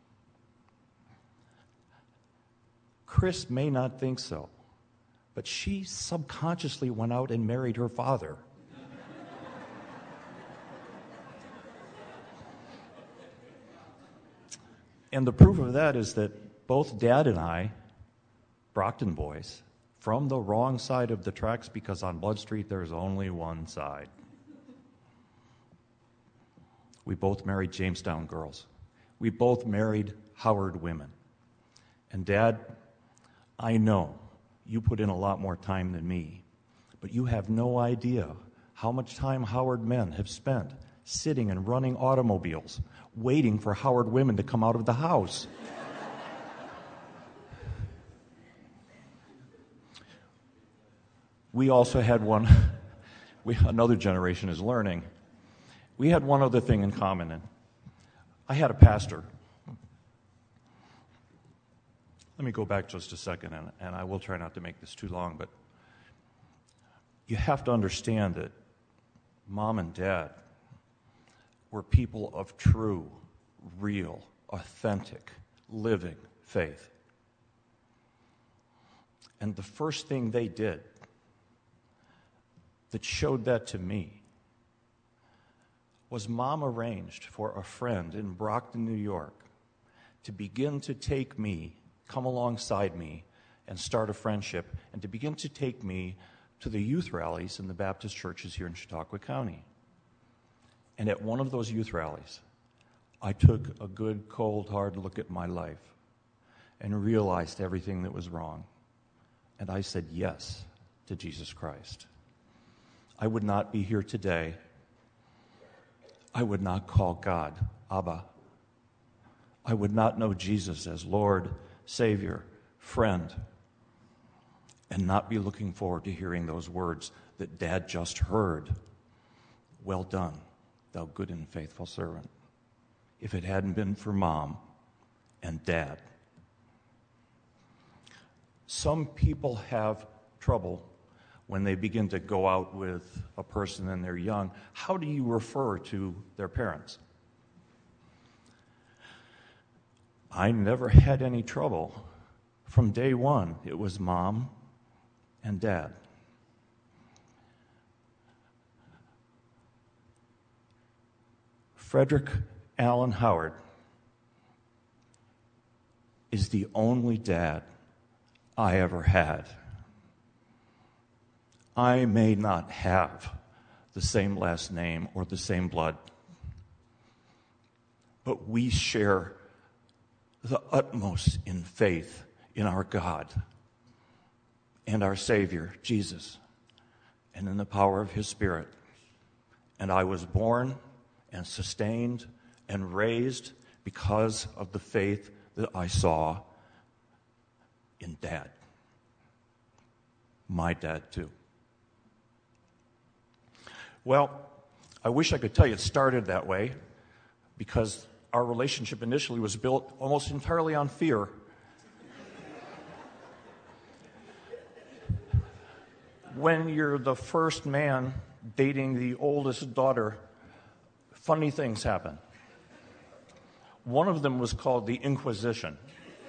Chris may not think so, but she subconsciously went out and married her father. And the proof of that is that both Dad and I, Brockton boys, from the wrong side of the tracks, because on Blood Street there's only one side. We both married Jamestown girls. We both married Howard women. And Dad, I know you put in a lot more time than me, but you have no idea how much time Howard men have spent sitting and running automobiles, waiting for Howard women to come out of the house. We also had one, we, another generation is learning. We had one other thing in common. And I had a pastor. Let me go back just a second, and, and I will try not to make this too long, but you have to understand that Mom and Dad were people of true, real, authentic, living faith. And the first thing they did that showed that to me was Mom arranged for a friend in Brockton, New York, to begin to take me, come alongside me, and start a friendship, and to begin to take me to the youth rallies in the Baptist churches here in Chautauqua County. And at one of those youth rallies, I took a good, cold, hard look at my life and realized everything that was wrong. And I said yes to Jesus Christ. I would not be here today I would not call God Abba. I would not know Jesus as Lord, Savior, friend, and not be looking forward to hearing those words that Dad just heard. Well done, thou good and faithful servant. If it hadn't been for Mom and Dad. Some people have trouble when they begin to go out with a person and they're young. How do you refer to their parents? I never had any trouble. From day one, it was Mom and Dad. Frederick Allen Howard is the only dad I ever had. I may not have the same last name or the same blood, but we share the utmost in faith in our God and our Savior, Jesus, and in the power of His Spirit. And I was born and sustained and raised because of the faith that I saw in Dad. My dad, too. Well, I wish I could tell you it started that way, because our relationship initially was built almost entirely on fear. When you're the first man dating the oldest daughter, funny things happen. One of them was called the Inquisition.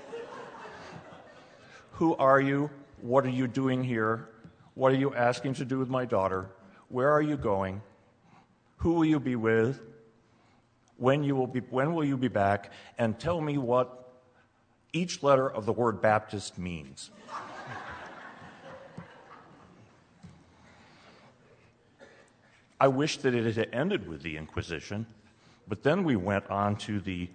Who are you? What are you doing here? What are you asking to do with my daughter? Where are you going? Who will you be with? When you will be when will you be back? And tell me what each letter of the word Baptist means. I wish that it had ended with the Inquisition, but then we went on to the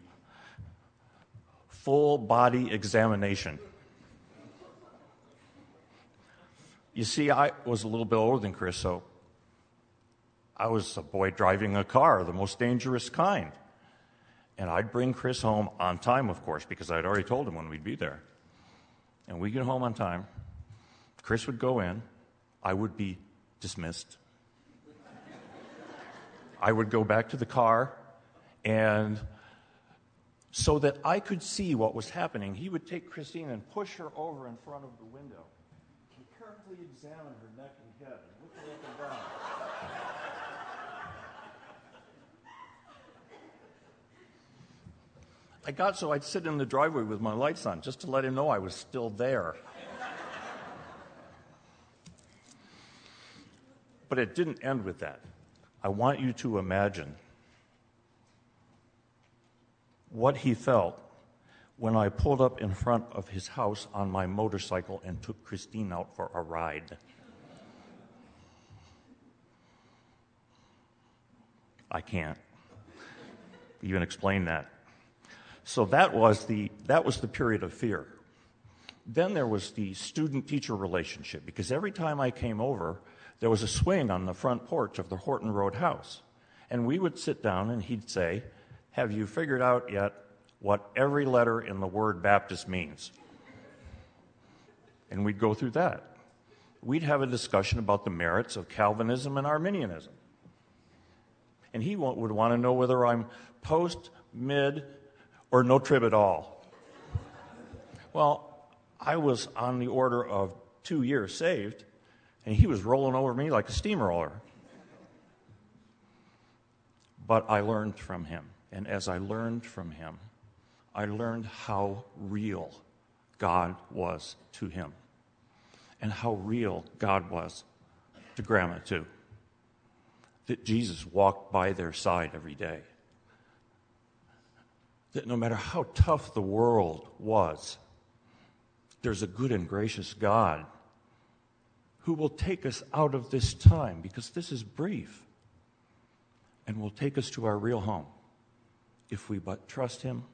full body examination. You see, I was a little bit older than Chris, so I was a boy driving a car, the most dangerous kind. And I'd bring Chris home on time, of course, because I'd already told him when we'd be there. And we'd get home on time. Chris would go in. I would be dismissed. I would go back to the car, and so that I could see what was happening, he would take Christine and push her over in front of the window and carefully examine her neck and head and look her up and down. I got so I'd sit in the driveway with my lights on just to let him know I was still there. But it didn't end with that. I want you to imagine what he felt when I pulled up in front of his house on my motorcycle and took Christine out for a ride. I can't even explain that. So that was the that was the period of fear. Then there was the student-teacher relationship, because every time I came over, there was a swing on the front porch of the Horton Road house. And we would sit down and he'd say, "Have you figured out yet what every letter in the word Baptist means?" And we'd go through that. We'd have a discussion about the merits of Calvinism and Arminianism. And he would want to know whether I'm post, mid, or no trib at all. Well, I was on the order of two years saved, and he was rolling over me like a steamroller. But I learned from him. And as I learned from him, I learned how real God was to him. And how real God was to Grandma, too. That Jesus walked by their side every day. That no matter how tough the world was, there's a good and gracious God who will take us out of this time, because this is brief, and will take us to our real home if we but trust him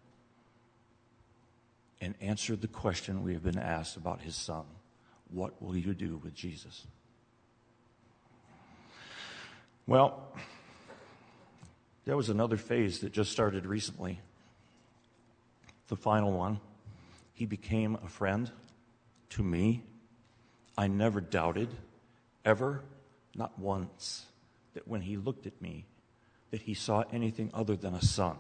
and answer the question we have been asked about his son. What will you do with Jesus? There was another phase that just started recently. The final one. He became a friend to me. I never doubted, ever, not once, that when he looked at me, that he saw anything other than a son.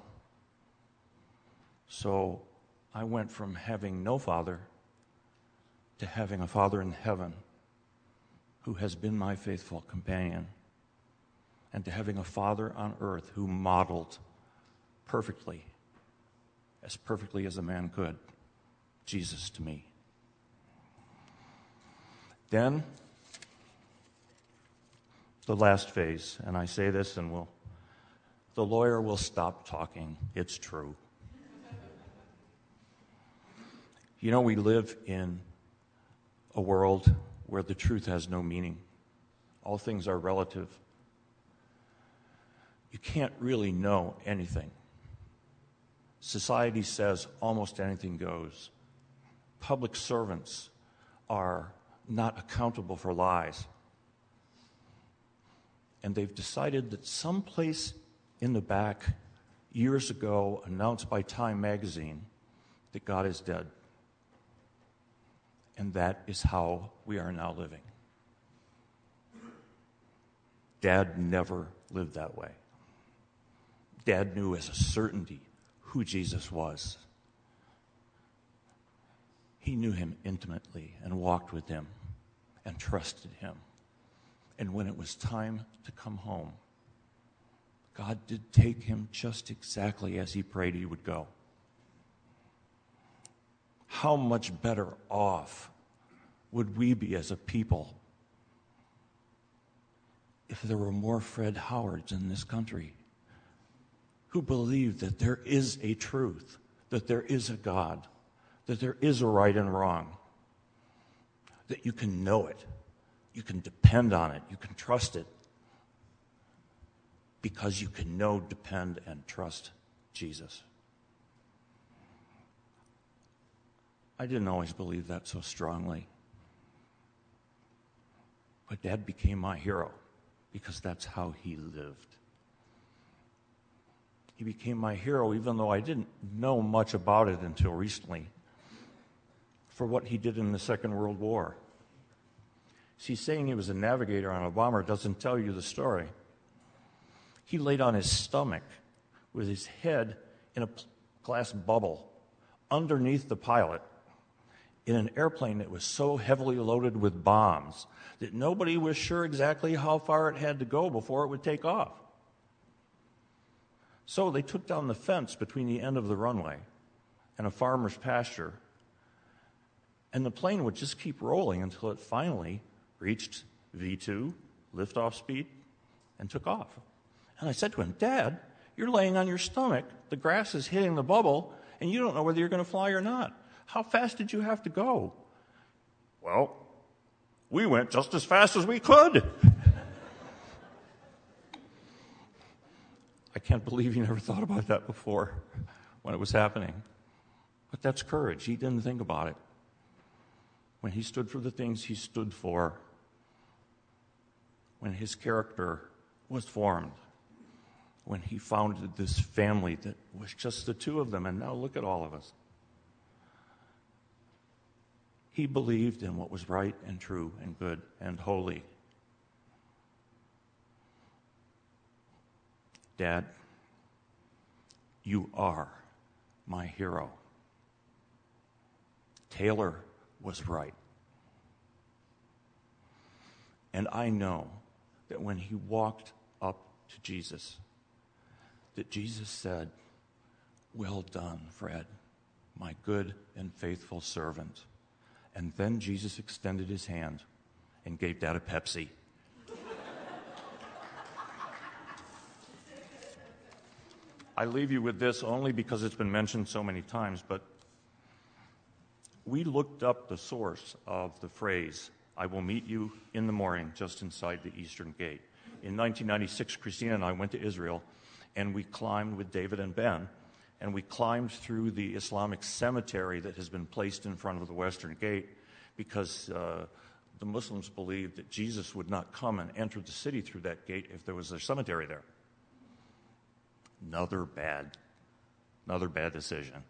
So I went from having no father to having a Father in heaven who has been my faithful companion, and to having a Father on earth who modeled perfectly, as perfectly as a man could, Jesus to me. Then, the last phase, and I say this and we'll, the lawyer will stop talking. It's true. You know, we live in a world where the truth has no meaning. All things are relative. You can't really know anything. Society says almost anything goes. Public servants are not accountable for lies. And they've decided that someplace in the back, years ago, announced by Time magazine that God is dead. And that is how we are now living. Dad never lived that way. Dad knew as a certainty who Jesus was. He knew him intimately and walked with him and trusted him. And when it was time to come home, God did take him just exactly as he prayed he would go. How much better off would we be as a people if there were more Fred Howards in this country who believe that there is a truth, that there is a God, that there is a right and wrong, that you can know it, you can depend on it, you can trust it, because you can know, depend, and trust Jesus. I didn't always believe that so strongly, but Dad became my hero because that's how he lived. He became my hero even though I didn't know much about it until recently, for what he did in the Second World War. See, saying he was a navigator on a bomber doesn't tell you the story. He laid on his stomach with his head in a glass bubble underneath the pilot in an airplane that was so heavily loaded with bombs that nobody was sure exactly how far it had to go before it would take off. So they took down the fence between the end of the runway and a farmer's pasture, and the plane would just keep rolling until it finally reached V two, liftoff speed, and took off. And I said to him, "Dad, you're laying on your stomach, the grass is hitting the bubble, and you don't know whether you're going to fly or not. How fast did you have to go?" "Well, we went just as fast as we could." I can't believe he never thought about that before when it was happening. But that's courage. He didn't think about it. When he stood for the things he stood for, when his character was formed, when he founded this family that was just the two of them, and now look at all of us. He believed in what was right and true and good and holy. Dad, you are my hero. Taylor was right. And I know that when he walked up to Jesus, that Jesus said, "Well done, Fred, my good and faithful servant." And then Jesus extended his hand and gave Dad a Pepsi. I leave you with this only because it's been mentioned so many times, but we looked up the source of the phrase, "I will meet you in the morning just inside the eastern gate." In nineteen ninety-six, Christina and I went to Israel, and we climbed with David and Ben, and we climbed through the Islamic cemetery that has been placed in front of the western gate because uh, the Muslims believed that Jesus would not come and enter the city through that gate if there was a cemetery there. Another bad, another bad decision.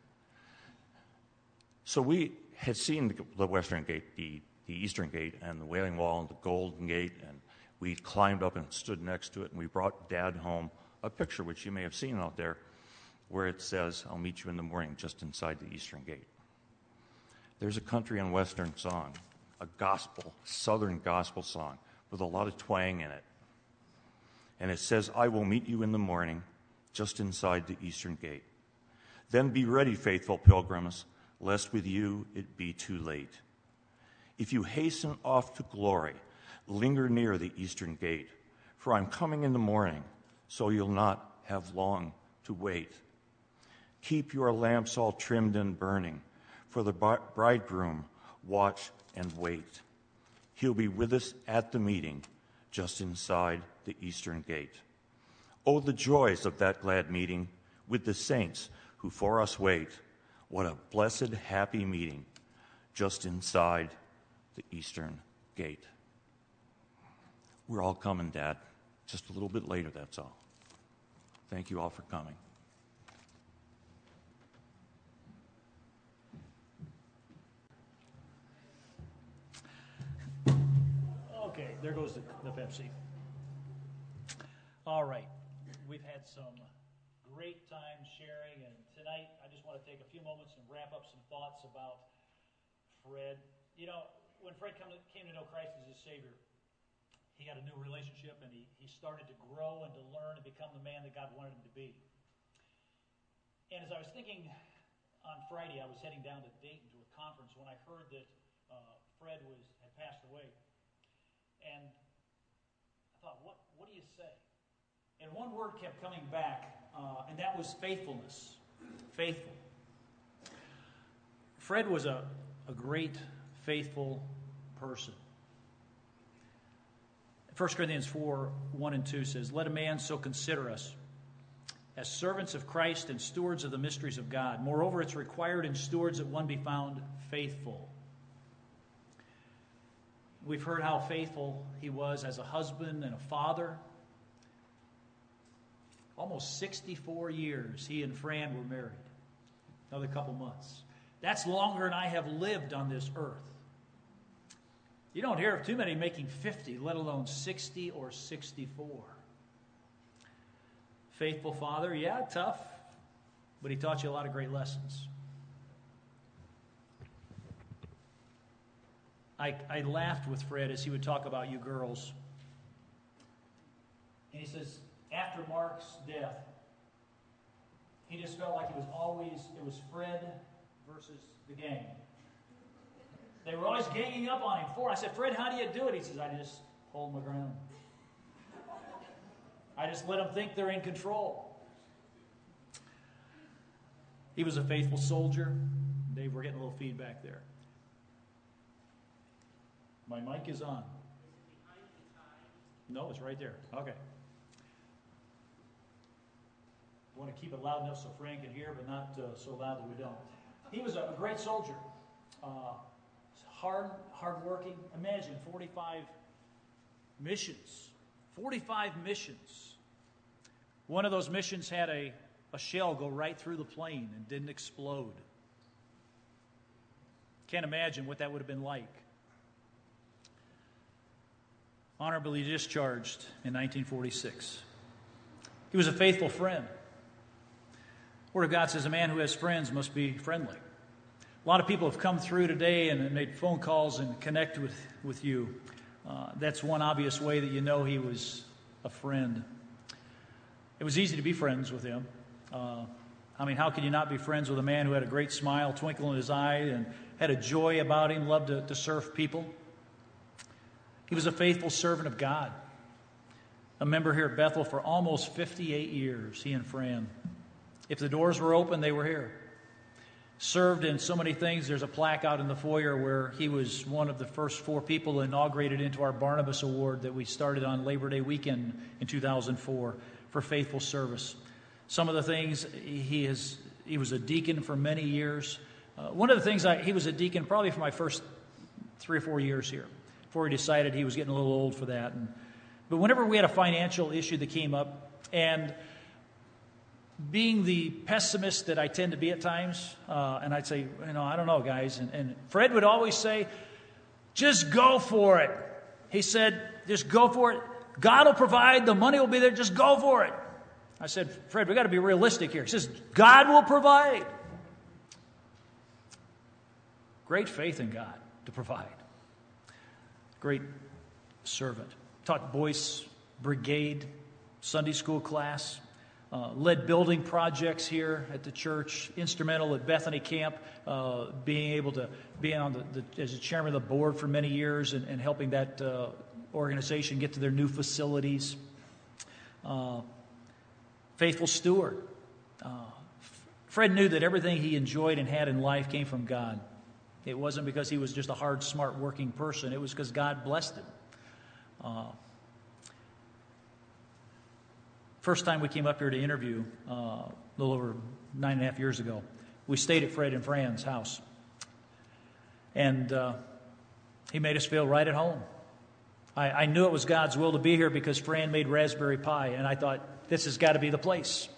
So we had seen the Western Gate, the, the Eastern Gate, and the Wailing Wall, and the Golden Gate, and we climbed up and stood next to it, and we brought Dad home a picture, which you may have seen out there, where it says, "I'll meet you in the morning just inside the Eastern Gate." There's a country and Western song, a gospel, Southern gospel song, with a lot of twang in it. And it says, "I will meet you in the morning just inside the Eastern Gate. Then be ready, faithful pilgrims, lest with you it be too late. If you hasten off to glory, linger near the Eastern Gate, for I'm coming in the morning, so you'll not have long to wait. Keep your lamps all trimmed and burning, for the bridegroom watch and wait. He'll be with us at the meeting, just inside the Eastern Gate. Oh, the joys of that glad meeting with the saints who for us wait. What a blessed, happy meeting, just inside the Eastern Gate." We're all coming, Dad. Just a little bit later, that's all. Thank you all for coming. Okay, there goes the, the Pepsi. All right, we've had some great time sharing, and tonight I just want to take a few moments and wrap up some thoughts about Fred. You know, when Fred come to, came to know Christ as his Savior, he had a new relationship, and he, he started to grow and to learn and become the man that God wanted him to be. And as I was thinking on Friday, I was heading down to Dayton to a conference when I heard that uh, Fred was had passed away. And I thought, what, what do you say? And one word kept coming back, uh, and that was faithfulness. Faithful. Fred was a, a great, faithful person. First Corinthians four, one and two says, "Let a man so consider us, as servants of Christ and stewards of the mysteries of God. Moreover, it's required in stewards that one be found faithful." We've heard how faithful he was as a husband and a father. Almost sixty-four years he and Fran were married. Another couple months. That's longer than I have lived on this earth. You don't hear of too many making fifty, let alone sixty or sixty-four. Faithful father, yeah, tough, but he taught you a lot of great lessons. I, I laughed with Fred as he would talk about you girls. And he says, after Mark's death, he just felt like it was always, it was Fred versus the gang. They were always ganging up on him for. I said, "Fred, how do you do it?" He says, "I just hold my ground. I just let them think they're in control." He was a faithful soldier. Dave, we're getting a little feedback there. My mic is on. No, it's right there. Okay. I want to keep it loud enough so Frank can hear, but not uh, so loud that we don't. He was a great soldier. Uh, hard, hard-working. Imagine forty-five missions. forty-five missions. One of those missions had a, a shell go right through the plane and didn't explode. Can't imagine what that would have been like. Honorably discharged in nineteen forty-six. He was a faithful friend. The Word of God says a man who has friends must be friendly. A lot of people have come through today and made phone calls and connect with, with you. Uh, that's one obvious way that you know he was a friend. It was easy to be friends with him. Uh, I mean, how could you not be friends with a man who had a great smile, twinkle in his eye, and had a joy about him, loved to, to serve people? He was a faithful servant of God. A member here at Bethel for almost fifty-eight years, he and Fran. If the doors were open, they were here. Served in so many things. There's a plaque out in the foyer where he was one of the first four people inaugurated into our Barnabas Award that we started on Labor Day weekend in two thousand four for faithful service. Some of the things, he has, he was a deacon for many years. Uh, one of the things, I, he was a deacon probably for my first three or four years here, before he decided he was getting a little old for that. And, but whenever we had a financial issue that came up, and being the pessimist that I tend to be at times, uh, and I'd say, you know, I don't know, guys. And, and Fred would always say, just go for it. He said, just go for it. God will provide. The money will be there. Just go for it. I said, Fred, we got to be realistic here. He says, God will provide. Great faith in God to provide. Great servant. Taught Boyce Brigade Sunday school class. Uh, led building projects here at the church. Instrumental at Bethany Camp, uh, being able to be on the, the as a chairman of the board for many years and, and helping that uh, organization get to their new facilities. Uh, faithful steward. Uh, Fred knew that everything he enjoyed and had in life came from God. It wasn't because he was just a hard, smart, working person. It was because God blessed him. Uh, First time we came up here to interview, uh, a little over nine and a half years ago, we stayed at Fred and Fran's house. And uh, he made us feel right at home. I, I knew it was God's will to be here because Fran made raspberry pie, and I thought, this has got to be the place.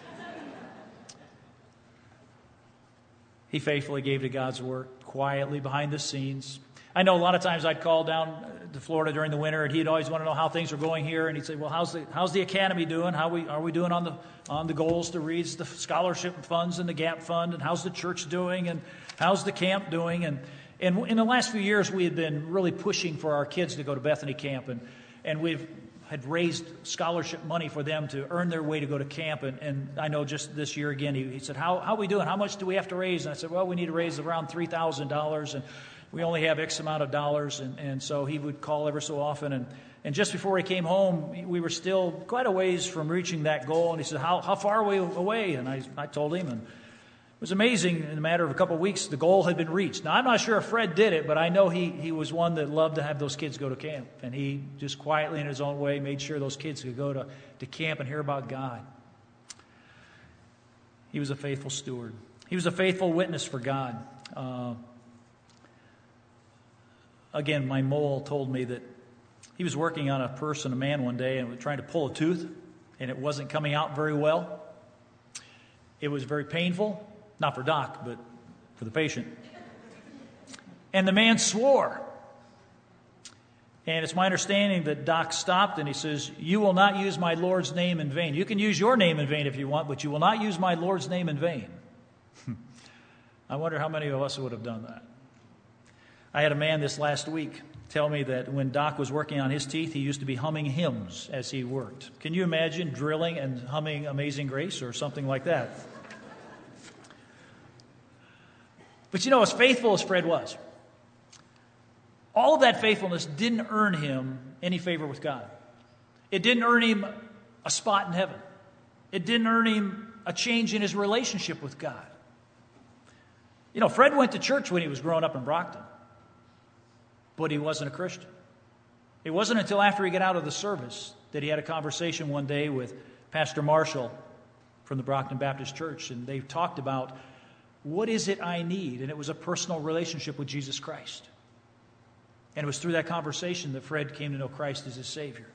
He faithfully gave to God's work, quietly behind the scenes. I know a lot of times I'd call down to Florida during the winter, and he'd always want to know how things were going here. And he'd say, "Well, how's the how's the academy doing? How we are we doing on the on the goals to reach the scholarship funds and the GAP fund? And how's the church doing? And how's the camp doing?" And and in the last few years, we had been really pushing for our kids to go to Bethany Camp, and and we've had raised scholarship money for them to earn their way to go to camp. And, and I know just this year again, he, he said, "How how are we doing? How much do we have to raise?" And I said, "Well, we need to raise around three thousand dollars and we only have X amount of dollars." And, and so he would call ever so often. And, and just before he came home, we were still quite a ways from reaching that goal. And he said, how, how far are we away? And I, I told him. And it was amazing. In a matter of a couple of weeks, the goal had been reached. Now, I'm not sure if Fred did it, but I know he, he was one that loved to have those kids go to camp. And he just quietly, in his own way, made sure those kids could go to, to camp and hear about God. He was a faithful steward. He was a faithful witness for God. Uh, Again, my mole told me that he was working on a person, a man one day, and was trying to pull a tooth, and it wasn't coming out very well. It was very painful, not for Doc, but for the patient. And the man swore. And it's my understanding that Doc stopped and he says, "You will not use my Lord's name in vain. You can use your name in vain if you want, but you will not use my Lord's name in vain." I wonder how many of us would have done that. I had a man this last week tell me that when Doc was working on his teeth, he used to be humming hymns as he worked. Can you imagine drilling and humming Amazing Grace or something like that? But you know, as faithful as Fred was, all of that faithfulness didn't earn him any favor with God. It didn't earn him a spot in heaven. It didn't earn him a change in his relationship with God. You know, Fred went to church when he was growing up in Brockton, but he wasn't a Christian. It wasn't until after he got out of the service that he had a conversation one day with Pastor Marshall from the Brockton Baptist Church, and they talked about, what is it I need? And it was a personal relationship with Jesus Christ. And it was through that conversation that Fred came to know Christ as his Savior.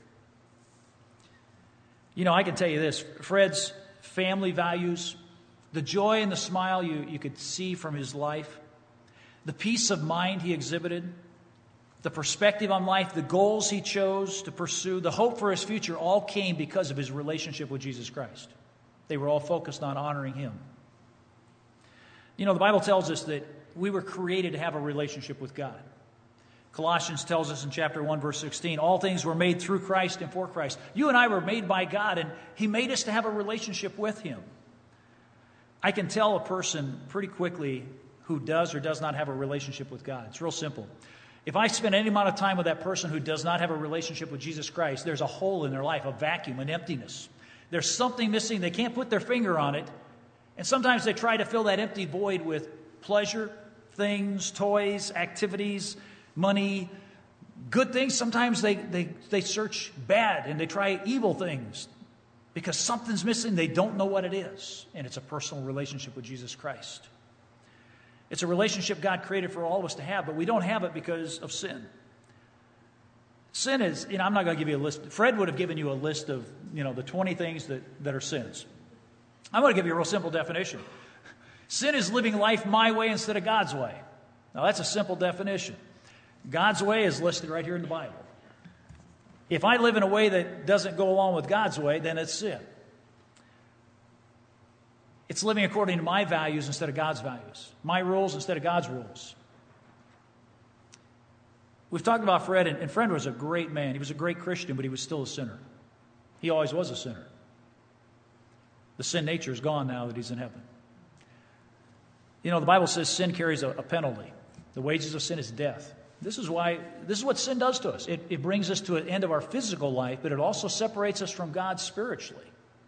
You know, I can tell you this, Fred's family values, the joy and the smile you, you could see from his life, the peace of mind he exhibited, the perspective on life, the goals he chose to pursue, the hope for his future all came because of his relationship with Jesus Christ. They were all focused on honoring him. You know, the Bible tells us that we were created to have a relationship with God. Colossians tells us in chapter one, verse sixteen, all things were made through Christ and for Christ. You and I were made by God, and he made us to have a relationship with him. I can tell a person pretty quickly who does or does not have a relationship with God. It's real simple. If I spend any amount of time with that person who does not have a relationship with Jesus Christ, there's a hole in their life, a vacuum, an emptiness. There's something missing. They can't put their finger on it. And sometimes they try to fill that empty void with pleasure, things, toys, activities, money, good things. Sometimes they, they, they search bad and they try evil things because something's missing. They don't know what it is. And it's a personal relationship with Jesus Christ. It's a relationship God created for all of us to have, but we don't have it because of sin. Sin is, you know, I'm not going to give you a list. Fred would have given you a list of, you know, the twenty things that, that are sins. I'm going to give you a real simple definition. Sin is living life my way instead of God's way. Now, that's a simple definition. God's way is listed right here in the Bible. If I live in a way that doesn't go along with God's way, then it's sin. It's living according to my values instead of God's values, my rules instead of God's rules. We've talked about Fred, and Fred was a great man. He was a great Christian, but he was still a sinner. He always was a sinner. The sin nature is gone now that he's in heaven. You know, the Bible says sin carries a, a penalty. The wages of sin is death. This is why, this is what sin does to us. It, it brings us to an end of our physical life, but it also separates us from God spiritually.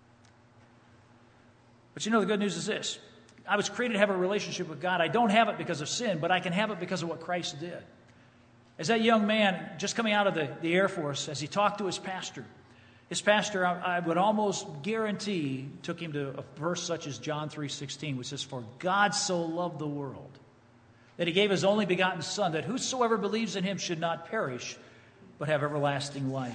But you know, the good news is this. I was created to have a relationship with God. I don't have it because of sin, but I can have it because of what Christ did. As that young man just coming out of the, the Air Force, as he talked to his pastor, his pastor, I, I would almost guarantee, took him to a verse such as John three sixteen, which says, "For God so loved the world, that he gave his only begotten Son, that whosoever believes in him should not perish, but have everlasting life."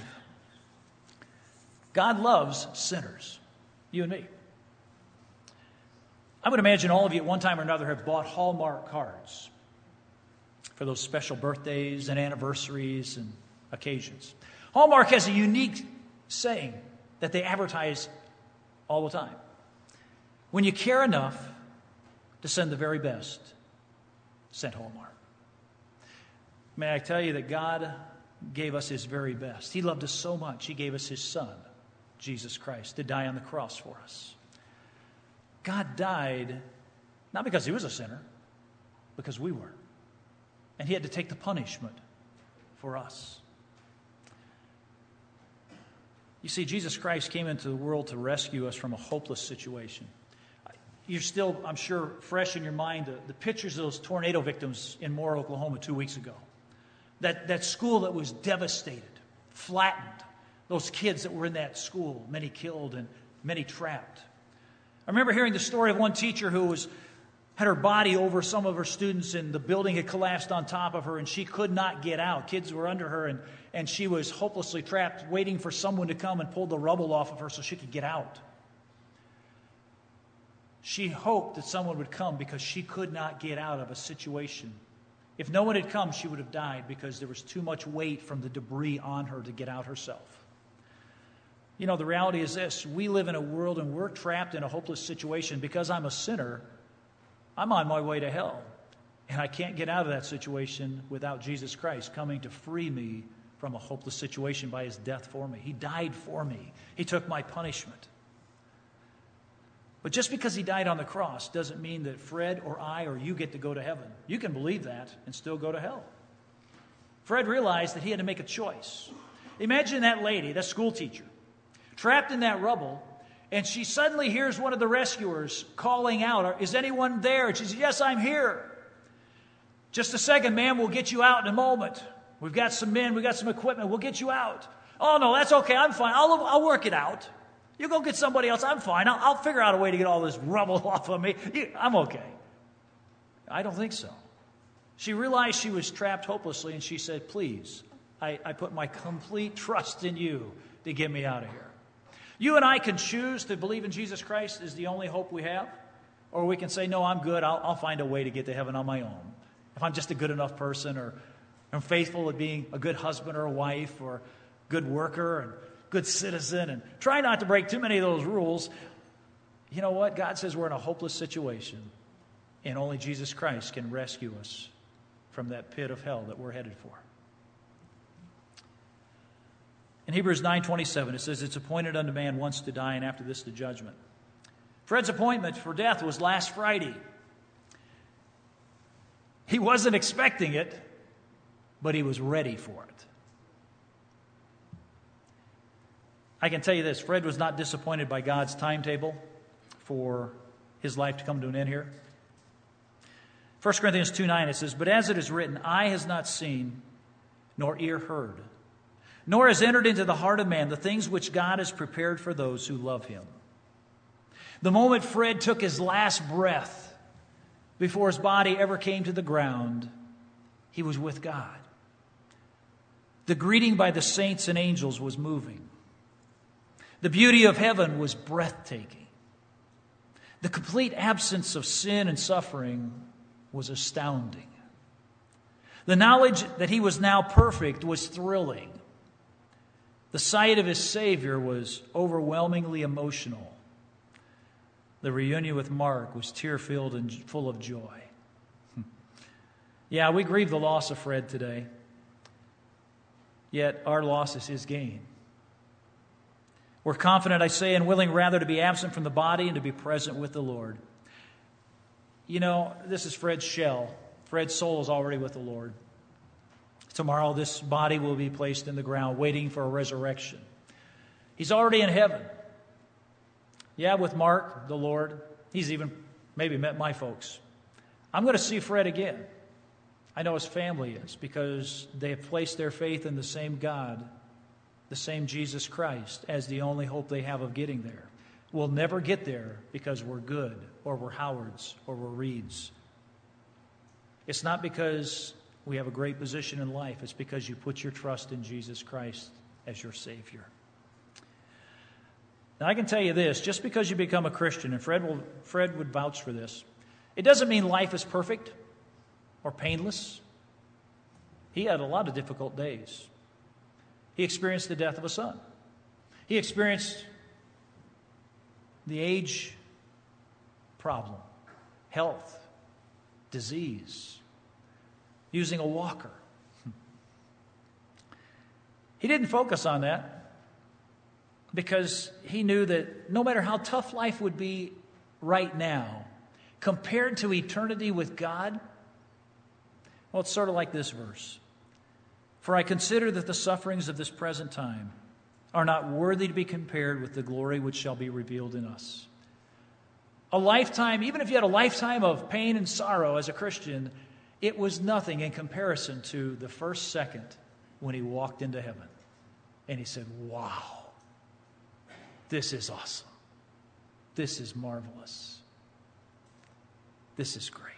God loves sinners, you and me. I would imagine all of you at one time or another have bought Hallmark cards for those special birthdays and anniversaries and occasions. Hallmark has a unique saying that they advertise all the time. When you care enough to send the very best, send Hallmark. May I tell you that God gave us his very best. He loved us so much, he gave us his Son, Jesus Christ, to die on the cross for us. God died not because he was a sinner, because we were. And he had to take the punishment for us. You see, Jesus Christ came into the world to rescue us from a hopeless situation. You're still, I'm sure, fresh in your mind the, the pictures of those tornado victims in Moore, Oklahoma two weeks ago. That, that school that was devastated, flattened. Those kids that were in that school, many killed and many trapped. I remember hearing the story of one teacher who was had her body over some of her students, and the building had collapsed on top of her, and she could not get out. Kids were under her, and, and she was hopelessly trapped, waiting for someone to come and pull the rubble off of her so she could get out. She hoped that someone would come because she could not get out of a situation. If no one had come, she would have died because there was too much weight from the debris on her to get out herself. You know, the reality is this. We live in a world and we're trapped in a hopeless situation. Because I'm a sinner, I'm on my way to hell. And I can't get out of that situation without Jesus Christ coming to free me from a hopeless situation by his death for me. He died for me. He took my punishment. But just because he died on the cross doesn't mean that Fred or I or you get to go to heaven. You can believe that and still go to hell. Fred realized that he had to make a choice. Imagine that lady, that school teacher, trapped in that rubble, and she suddenly hears one of the rescuers calling out, "Is anyone there?" And she says, "Yes, I'm here." "Just a second, ma'am, we'll get you out in a moment. We've got some men, we've got some equipment, we'll get you out." "Oh, no, that's okay, I'm fine. I'll, I'll work it out. You go get somebody else, I'm fine. I'll, I'll figure out a way to get all this rubble off of me. I'm okay." I don't think so. She realized she was trapped hopelessly, and she said, "Please, I, I put my complete trust in you to get me out of here." You and I can choose to believe in Jesus Christ as the only hope we have, or we can say, "No, I'm good. I'll, I'll find a way to get to heaven on my own. If I'm just a good enough person, or I'm faithful at being a good husband or a wife, or good worker and good citizen, and try not to break too many of those rules." You know what? God says we're in a hopeless situation, and only Jesus Christ can rescue us from that pit of hell that we're headed for. In Hebrews nine twenty-seven, it says, "It's appointed unto man once to die, and after this the judgment." Fred's appointment for death was last Friday. He wasn't expecting it, but he was ready for it. I can tell you this, Fred was not disappointed by God's timetable for his life to come to an end here. First Corinthians two nine, it says, "But as it is written, eye has not seen, nor ear heard, nor has entered into the heart of man the things which God has prepared for those who love him." The moment Fred took his last breath, before his body ever came to the ground, he was with God. The greeting by the saints and angels was moving. The beauty of heaven was breathtaking. The complete absence of sin and suffering was astounding. The knowledge that he was now perfect was thrilling. The sight of his Savior was overwhelmingly emotional. The reunion with Mark was tear-filled and full of joy. Yeah, we grieve the loss of Fred today. Yet our loss is his gain. We're confident, I say, and willing rather to be absent from the body and to be present with the Lord. You know, this is Fred's shell. Fred's soul is already with the Lord. Tomorrow, this body will be placed in the ground, waiting for a resurrection. He's already in heaven. Yeah, with Mark, the Lord. He's even maybe met my folks. I'm going to see Fred again. I know his family is, because they have placed their faith in the same God, the same Jesus Christ, as the only hope they have of getting there. We'll never get there because we're good, or we're Howards, or we're Reeds. It's not because we have a great position in life. It's because you put your trust in Jesus Christ as your Savior. Now, I can tell you this, just because you become a Christian, and Fred will, Fred would vouch for this, it doesn't mean life is perfect or painless. He had a lot of difficult days. He experienced the death of a son. He experienced the age problem, health, disease, using a walker. He didn't focus on that because he knew that no matter how tough life would be right now, compared to eternity with God, well, it's sort of like this verse. For I consider that the sufferings of this present time are not worthy to be compared with the glory which shall be revealed in us. A lifetime, even if you had a lifetime of pain and sorrow as a Christian, it was nothing in comparison to the first second when he walked into heaven. And he said, wow, this is awesome. This is marvelous. This is great.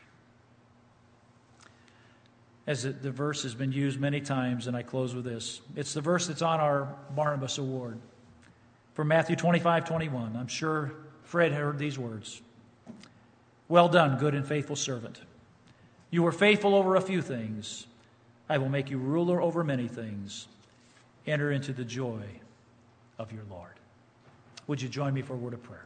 As the, the verse has been used many times, and I close with this. It's the verse that's on our Barnabas Award. From Matthew twenty-five twenty-one. I'm sure Fred heard these words. Well done, good and faithful servant. You were faithful over a few things. I will make you ruler over many things. Enter into the joy of your Lord. Would you join me for a word of prayer?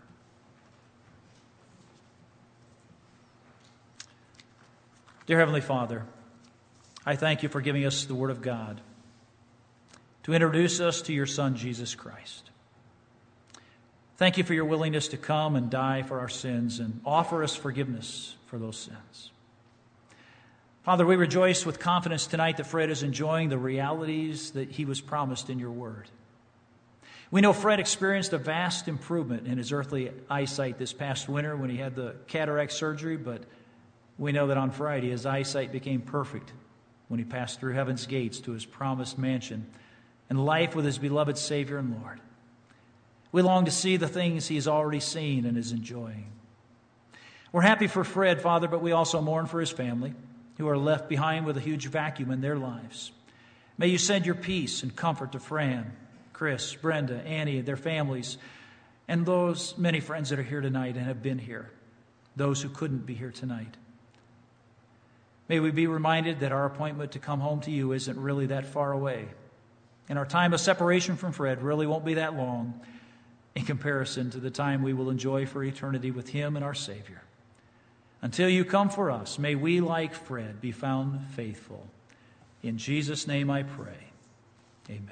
Dear Heavenly Father, I thank you for giving us the Word of God to introduce us to your Son, Jesus Christ. Thank you for your willingness to come and die for our sins and offer us forgiveness for those sins. Father, we rejoice with confidence tonight that Fred is enjoying the realities that he was promised in your Word. We know Fred experienced a vast improvement in his earthly eyesight this past winter when he had the cataract surgery, but we know that on Friday his eyesight became perfect when he passed through heaven's gates to his promised mansion and life with his beloved Savior and Lord. We long to see the things he's already seen and is enjoying. We're happy for Fred, Father, but we also mourn for his family, who are left behind with a huge vacuum in their lives. May you send your peace and comfort to Fran, Chris, Brenda, Annie, and their families, and those many friends that are here tonight and have been here, those who couldn't be here tonight. May we be reminded that our appointment to come home to you isn't really that far away. And our time of separation from Fred really won't be that long in comparison to the time we will enjoy for eternity with him and our Savior. Until you come for us, may we, like Fred, be found faithful. In Jesus' name I pray. Amen.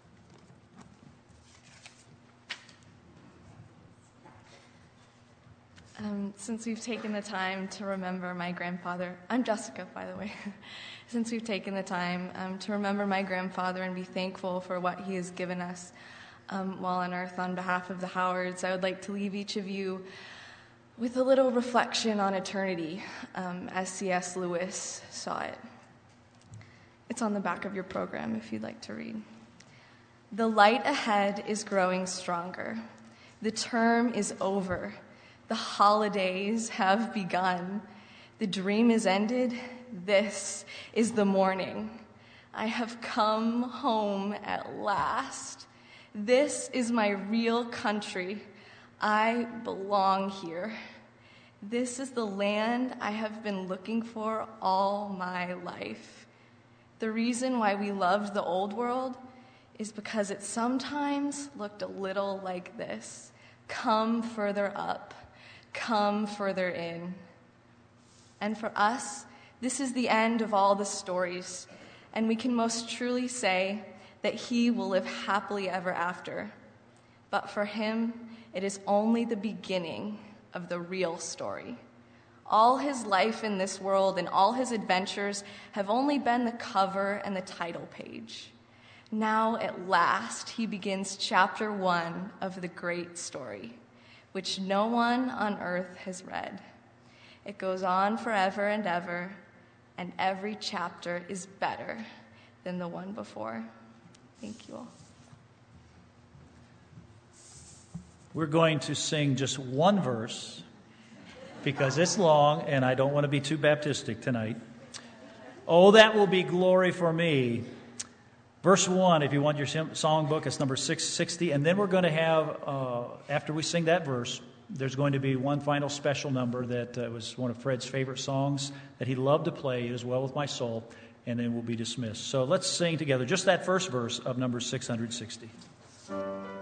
Um, since we've taken the time to remember my grandfather, I'm Jessica, by the way. Since we've taken the time um, to remember my grandfather and be thankful for what he has given us um, while on earth on behalf of the Howards, I would like to leave each of you with a little reflection on eternity, um, as C S Lewis saw it. It's on the back of your program if you'd like to read. The light ahead is growing stronger. The term is over. The holidays have begun. The dream is ended. This is the morning. I have come home at last. This is my real country. I belong here. This is the land I have been looking for all my life. The reason why we loved the old world is because it sometimes looked a little like this. Come further up, come further in. And for us, this is the end of all the stories, and we can most truly say that he will live happily ever after. But for him, it is only the beginning of the real story. All his life in this world and all his adventures have only been the cover and the title page. Now, at last, he begins chapter one of the great story, which no one on earth has read. It goes on forever and ever, and every chapter is better than the one before. Thank you all. We're going to sing just one verse because it's long and I don't want to be too Baptistic tonight. Oh, that will be glory for me. Verse one, if you want your songbook, it's number six sixty. And then we're going to have, uh, after we sing that verse, there's going to be one final special number that uh, was one of Fred's favorite songs that he loved to play, It Is Well With My Soul, and then we'll be dismissed. So let's sing together just that first verse of number six sixty.